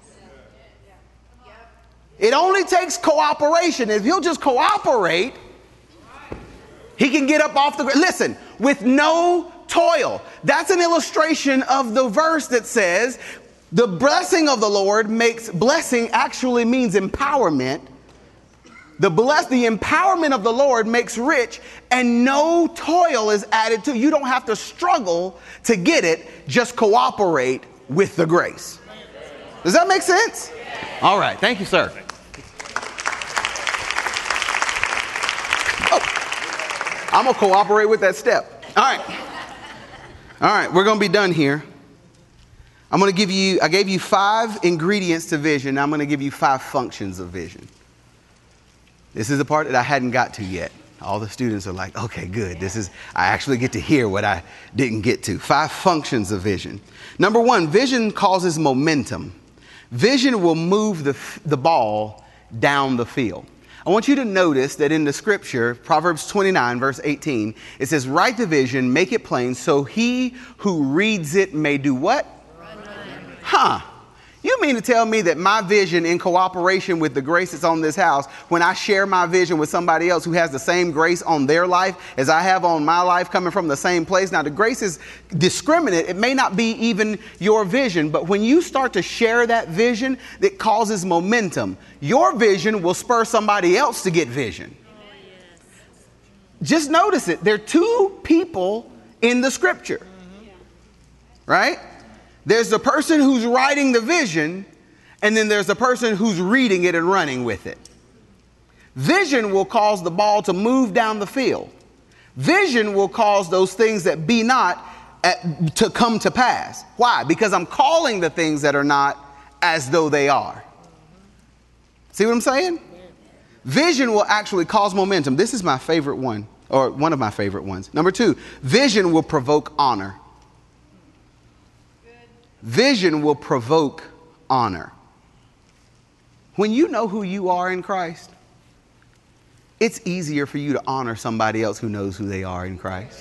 it only takes cooperation. If he'll just cooperate, he can get up off the ground. Listen, with no toil. That's an illustration of the verse that says the blessing of the Lord blessing actually means empowerment. The empowerment of the Lord makes rich, and no toil is added to. You don't have to struggle to get it. Just cooperate with the grace. Does that make sense? All right. Thank you, sir. Oh, I'm going to cooperate with that step. All right. All right. We're going to be done here. I gave you 5 ingredients to vision. Now I'm going to give you 5 functions of vision. This is the part that I hadn't got to yet. All the students are like, okay, good. I actually get to hear what I didn't get to. 5 functions of vision. Number 1, vision causes momentum. Vision will move the ball down the field. I want you to notice that in the scripture, Proverbs 29, verse 18, it says, write the vision, make it plain, so he who reads it may do what? Run. You mean to tell me that my vision, in cooperation with the grace that's on this house, when I share my vision with somebody else who has the same grace on their life as I have on my life, coming from the same place? Now, the grace is discriminate. It may not be even your vision, but when you start to share that vision, that causes momentum. Your vision will spur somebody else to get vision. Just notice it. There are 2 people in the scripture, right? There's the person who's writing the vision, and then there's the person who's reading it and running with it. Vision will cause the ball to move down the field. Vision will cause those things that be not to come to pass. Why? Because I'm calling the things that are not as though they are. See what I'm saying? Vision will actually cause momentum. This is my favorite one, or one of my favorite ones. Number 2, vision will provoke honor. Vision will provoke honor. When you know who you are in Christ, it's easier for you to honor somebody else who knows who they are in Christ.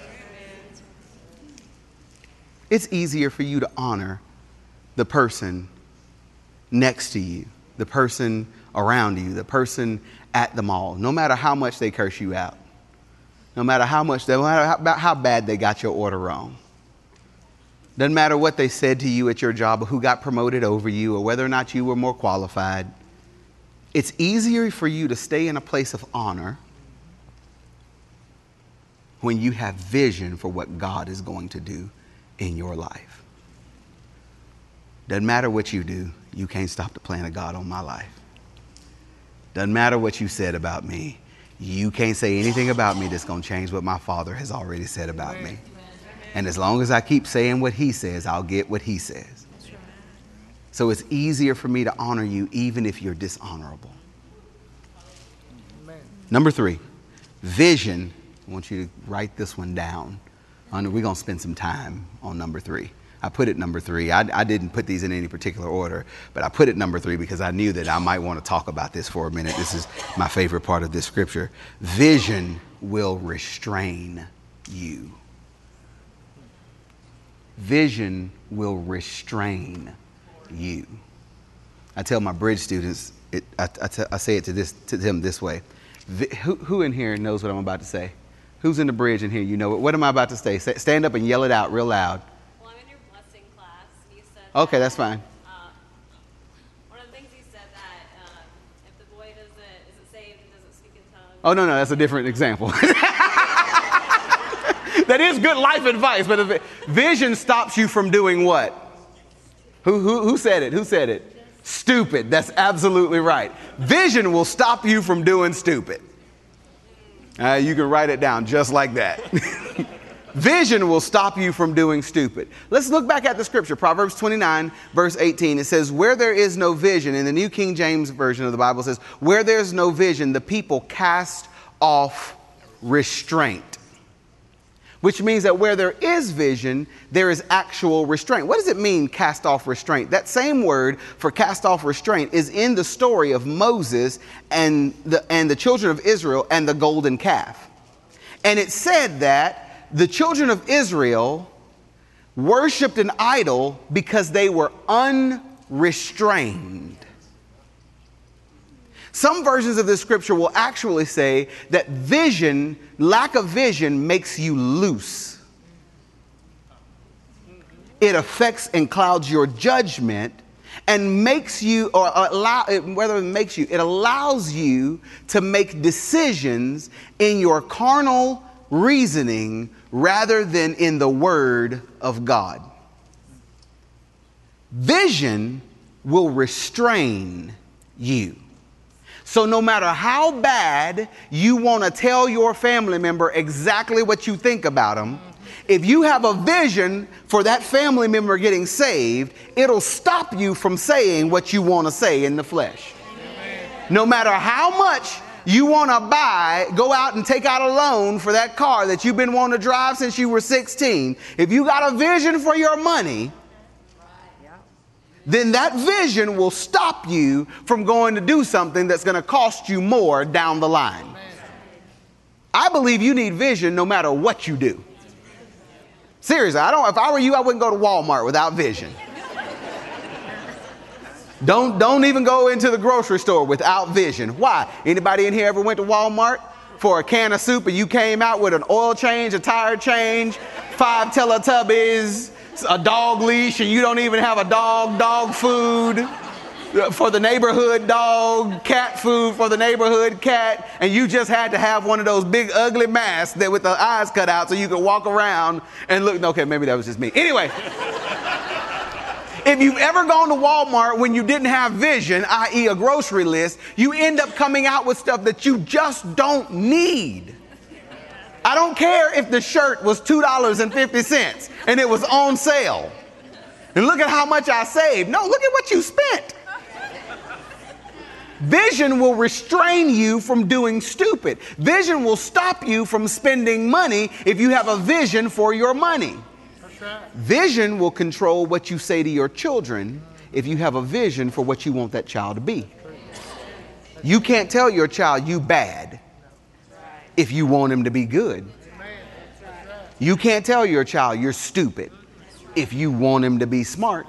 It's easier for you to honor the person next to you, the person around you, the person at the mall, no matter how much they curse you out, no matter how bad they got your order wrong. Doesn't matter what they said to you at your job or who got promoted over you or whether or not you were more qualified. It's easier for you to stay in a place of honor when you have vision for what God is going to do in your life. Doesn't matter what you do, you can't stop the plan of God on my life. Doesn't matter what you said about me, you can't say anything about me that's going to change what my Father has already said about me. And as long as I keep saying what he says, I'll get what he says. So it's easier for me to honor you even if you're dishonorable. Number 3, vision. I want you to write this one down. We're going to spend some time on number 3. I put it number 3. I didn't put these in any particular order, but I put it number 3 because I knew that I might want to talk about this for a minute. This is my favorite part of this scripture. Vision will restrain you. Vision will restrain you. I tell my bridge students, I say it to them this way. Who in here knows what I'm about to say? Who's in the bridge in here? You know it. What am I about to say? Stand up and yell it out real loud. Well, I'm in your blessing class. You said okay, that's fine. One of the things you said that if the boy isn't saved and doesn't speak in tongues. Oh, no, that's a different example. That is good life advice, but if vision stops you from doing what? Who said it? Who said it? Stupid. That's absolutely right. Vision will stop you from doing stupid. You can write it down just like that. Vision will stop you from doing stupid. Let's look back at the scripture. Proverbs 29, verse 18. It says, where there is no vision, in the New King James Version of the Bible says, where there's no vision, the people cast off restraint. Which means that where there is vision, there is actual restraint. What does it mean, cast off restraint? That same word for cast off restraint is in the story of Moses and the children of Israel and the golden calf. And it said that the children of Israel worshiped an idol because they were unrestrained. Some versions of this scripture will actually say that lack of vision makes you loose. It affects and clouds your judgment and makes you, it allows you to make decisions in your carnal reasoning rather than in the word of God. Vision will restrain you. So no matter how bad you want to tell your family member exactly what you think about them, if you have a vision for that family member getting saved, it'll stop you from saying what you want to say in the flesh. No matter how much you want to go out and take out a loan for that car that you've been wanting to drive since you were 16, if you got a vision for your money, then that vision will stop you from going to do something that's going to cost you more down the line. I believe you need vision no matter what you do. Seriously, if I were you, I wouldn't go to Walmart without vision. Don't even go into the grocery store without vision. Why? Anybody in here ever went to Walmart for a can of soup and you came out with an oil change, a tire change, 5 Teletubbies, a dog leash, and you don't even have a dog food for the neighborhood dog, cat food for the neighborhood cat, and you just had to have one of those big ugly masks that with the eyes cut out so you could walk around and look. Okay, maybe that was just me. Anyway, if you've ever gone to Walmart when you didn't have vision, i.e. a grocery list, you end up coming out with stuff that you just don't need. I don't care if the shirt was $2.50 and it was on sale. And look at how much I saved. No, look at what you spent. Vision will restrain you from doing stupid. Vision will stop you from spending money if you have a vision for your money. Vision will control what you say to your children if you have a vision for what you want that child to be. You can't tell your child you bad if you want him to be good. You can't tell your child you're stupid if you want him to be smart.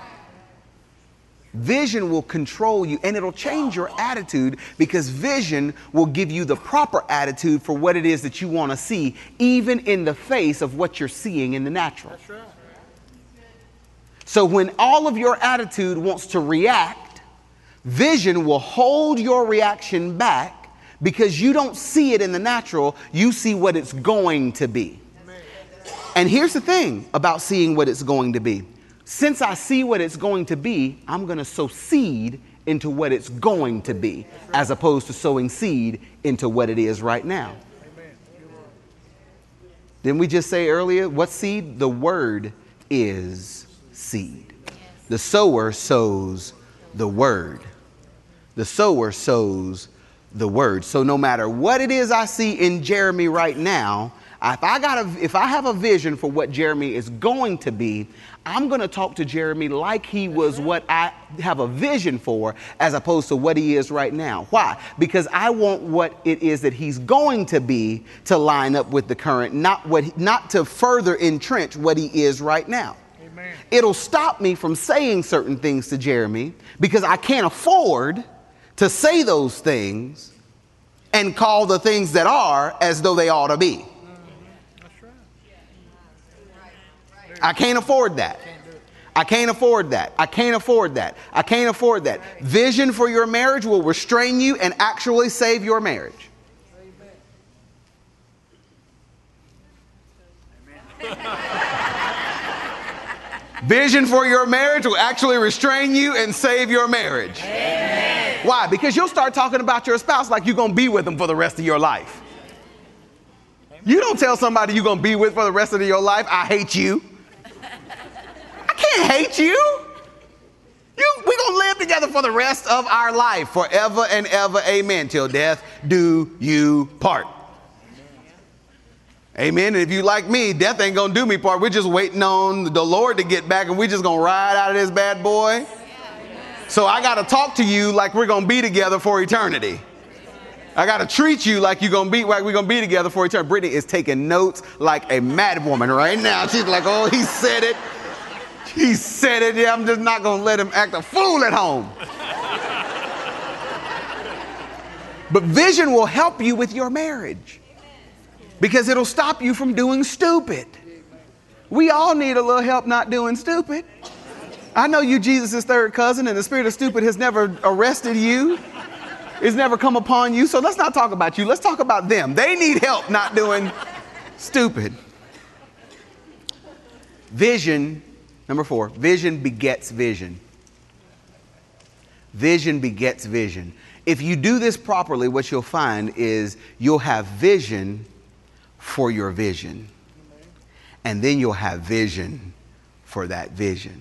Vision will control you, and it'll change your attitude because vision will give you the proper attitude for what it is that you want to see, even in the face of what you're seeing in the natural. So when all of your attitude wants to react Vision will hold your reaction back because you don't see it in the natural. You see what it's going to be. And here's the thing about seeing what it's going to be. Since I see what it's going to be, I'm going to sow seed into what it's going to be, as opposed to sowing seed into what it is right now. Didn't we just say earlier, what seed? The word is seed. The sower sows the word. The sower sows the word. So no matter what it is I see in Jeremy right now, if I have a vision for what Jeremy is going to be, I'm going to talk to Jeremy like he was what I have a vision for, as opposed to what he is right now. Why? Because I want what it is that he's going to be to line up with the current, not to further entrench what he is right now. Amen. It'll stop me from saying certain things to Jeremy because I can't afford to say those things and call the things that are as though they ought to be. I can't afford that. I can't afford that. I can't afford that. I can't afford that. Vision for your marriage will restrain you and actually save your marriage. Vision for your marriage will actually restrain you and save your marriage. Amen. Why? Because you'll start talking about your spouse like you're going to be with them for the rest of your life. You don't tell somebody you're going to be with for the rest of your life, I hate you. Can't hate you. We're going to live together for the rest of our life, forever and ever. Amen. Till death do you part. Amen. And if you like me, death ain't going to do me part. We're just waiting on the Lord to get back, and we're just going to ride out of this bad boy. So I got to talk to you like we're going to be together for eternity. I got to treat you like we're going to be together for eternity. Brittany is taking notes like a mad woman right now. She's like, oh, he said it. He said it. Yeah, I'm just not going to let him act a fool at home. But vision will help you with your marriage because it'll stop you from doing stupid. We all need a little help not doing stupid. I know you Jesus' third cousin, and the spirit of stupid has never arrested you. It's never come upon you. So let's not talk about you. Let's talk about them. They need help not doing stupid. Vision. Number 4, vision begets vision. Vision begets vision. If you do this properly, what you'll find is you'll have vision for your vision. And then you'll have vision for that vision.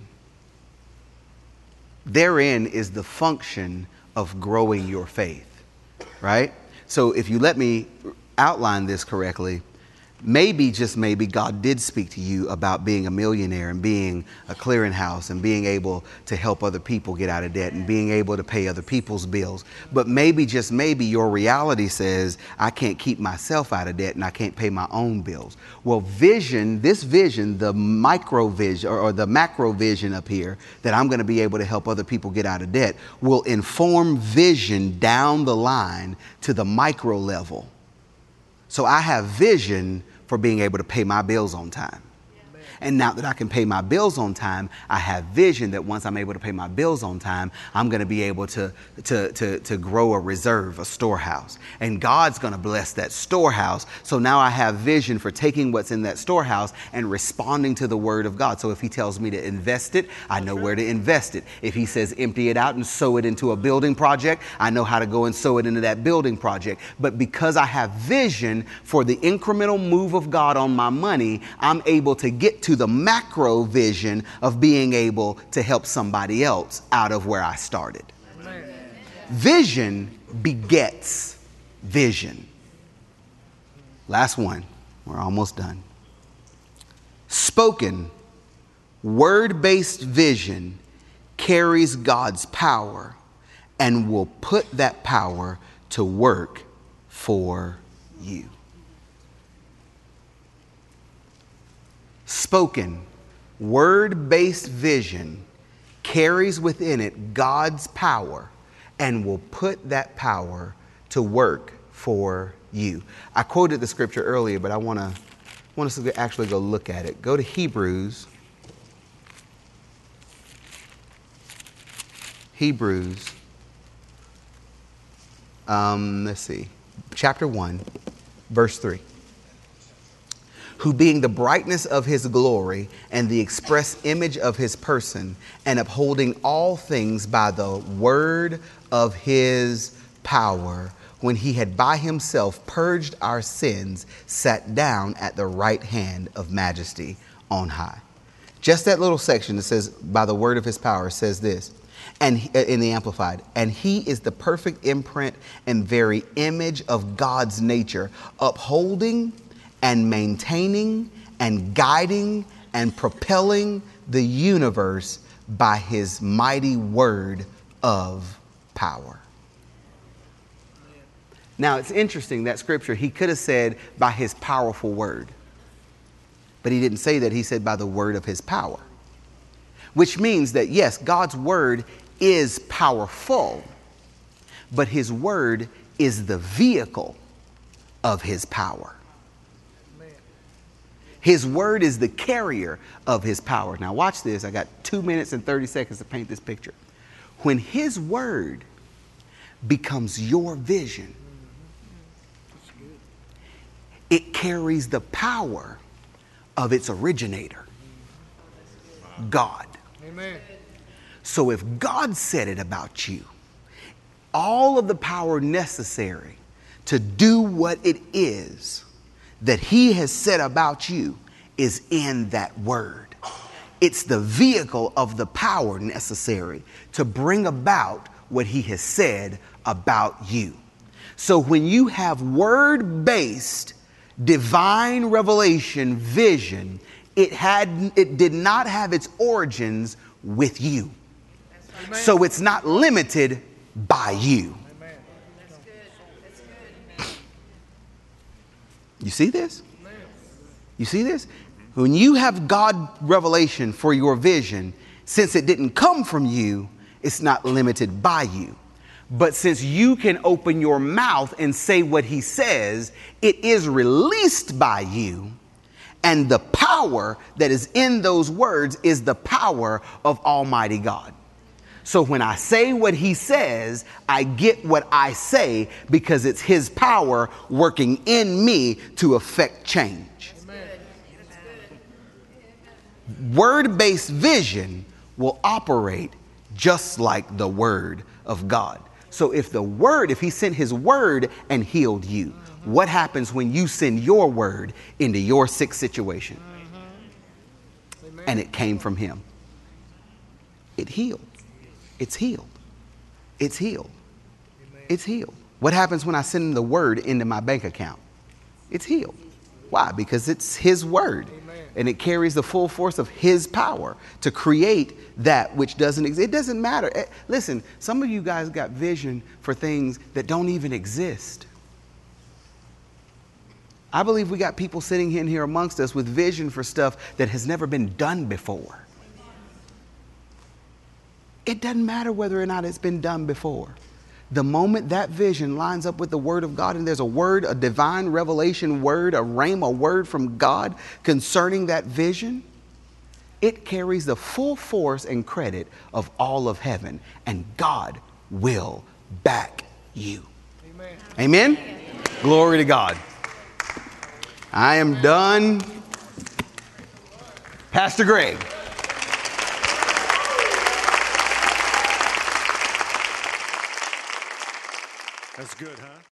Therein is the function of growing your faith, right? So if you let me outline this correctly, maybe, just maybe, God did speak to you about being a millionaire and being a clearinghouse and being able to help other people get out of debt and being able to pay other people's bills. But maybe, just maybe, your reality says, I can't keep myself out of debt and I can't pay my own bills. Well, vision, this vision, the micro vision or the macro vision up here, that I'm going to be able to help other people get out of debt, will inform vision down the line to the micro level. So I have vision for being able to pay my bills on time. And now that I can pay my bills on time, I have vision that once I'm able to pay my bills on time, I'm going to be able to grow a reserve, a storehouse. And God's going to bless that storehouse. So now I have vision for taking what's in that storehouse and responding to the word of God. So if he tells me to invest it, I know where to invest it. If he says empty it out and sow it into a building project, I know how to go and sow it into that building project. But because I have vision for the incremental move of God on my money, I'm able to get to the macro vision of being able to help somebody else out of where I started. Amen. Vision begets vision. Last one. We're almost done. Spoken, word-based vision carries God's power and will put that power to work for you. Spoken, word-based vision carries within it God's power and will put that power to work for you. I quoted the scripture earlier, but I want us to actually go look at it. Go to Hebrews. Hebrews let's see, chapter 1, verse 3. Who being the brightness of his glory and the express image of his person, and upholding all things by the word of his power, when he had by himself purged our sins, sat down at the right hand of majesty on high. Just that little section that says by the word of his power says this, and in the Amplified, and he is the perfect imprint and very image of God's nature, upholding and maintaining and guiding and propelling the universe by his mighty word of power. Now, it's interesting that scripture, he could have said by his powerful word, but he didn't say that. He said by the word of his power, which means that, yes, God's word is powerful, but his word is the vehicle of his power. His word is the carrier of his power. Now watch this. I got 2 minutes and 30 seconds to paint this picture. When his word becomes your vision, it carries the power of its originator, God. Amen. So if God said it about you, all of the power necessary to do what it is that he has said about you is in that word. It's the vehicle of the power necessary to bring about what he has said about you. So when you have word-based divine revelation vision, it did not have its origins with you. Amen. So it's not limited by you. Amen. That's good. That's good. You see this? You see this? When you have God revelation for your vision, since it didn't come from you, it's not limited by you. But since you can open your mouth and say what he says, it is released by you. And the power that is in those words is the power of Almighty God. So when I say what he says, I get what I say because it's his power working in me to affect change. Word-based vision will operate just like the word of God. So if he sent his word and healed you, what happens when you send your word into your sick situation? And it came from him. It healed. It's healed. It's healed. It's healed. What happens when I send the word into my bank account? It's healed. Why? Because it's his word. And it carries the full force of his power to create that which doesn't exist. It doesn't matter. Listen, some of you guys got vision for things that don't even exist. I believe we got people sitting in here amongst us with vision for stuff that has never been done before. It doesn't matter whether or not it's been done before. The moment that vision lines up with the word of God and there's a word, a divine revelation word, a rhema word from God concerning that vision, it carries the full force and credit of all of heaven, and God will back you. Amen. Amen? Glory to God. I am done. Pastor Greg. That's good, huh?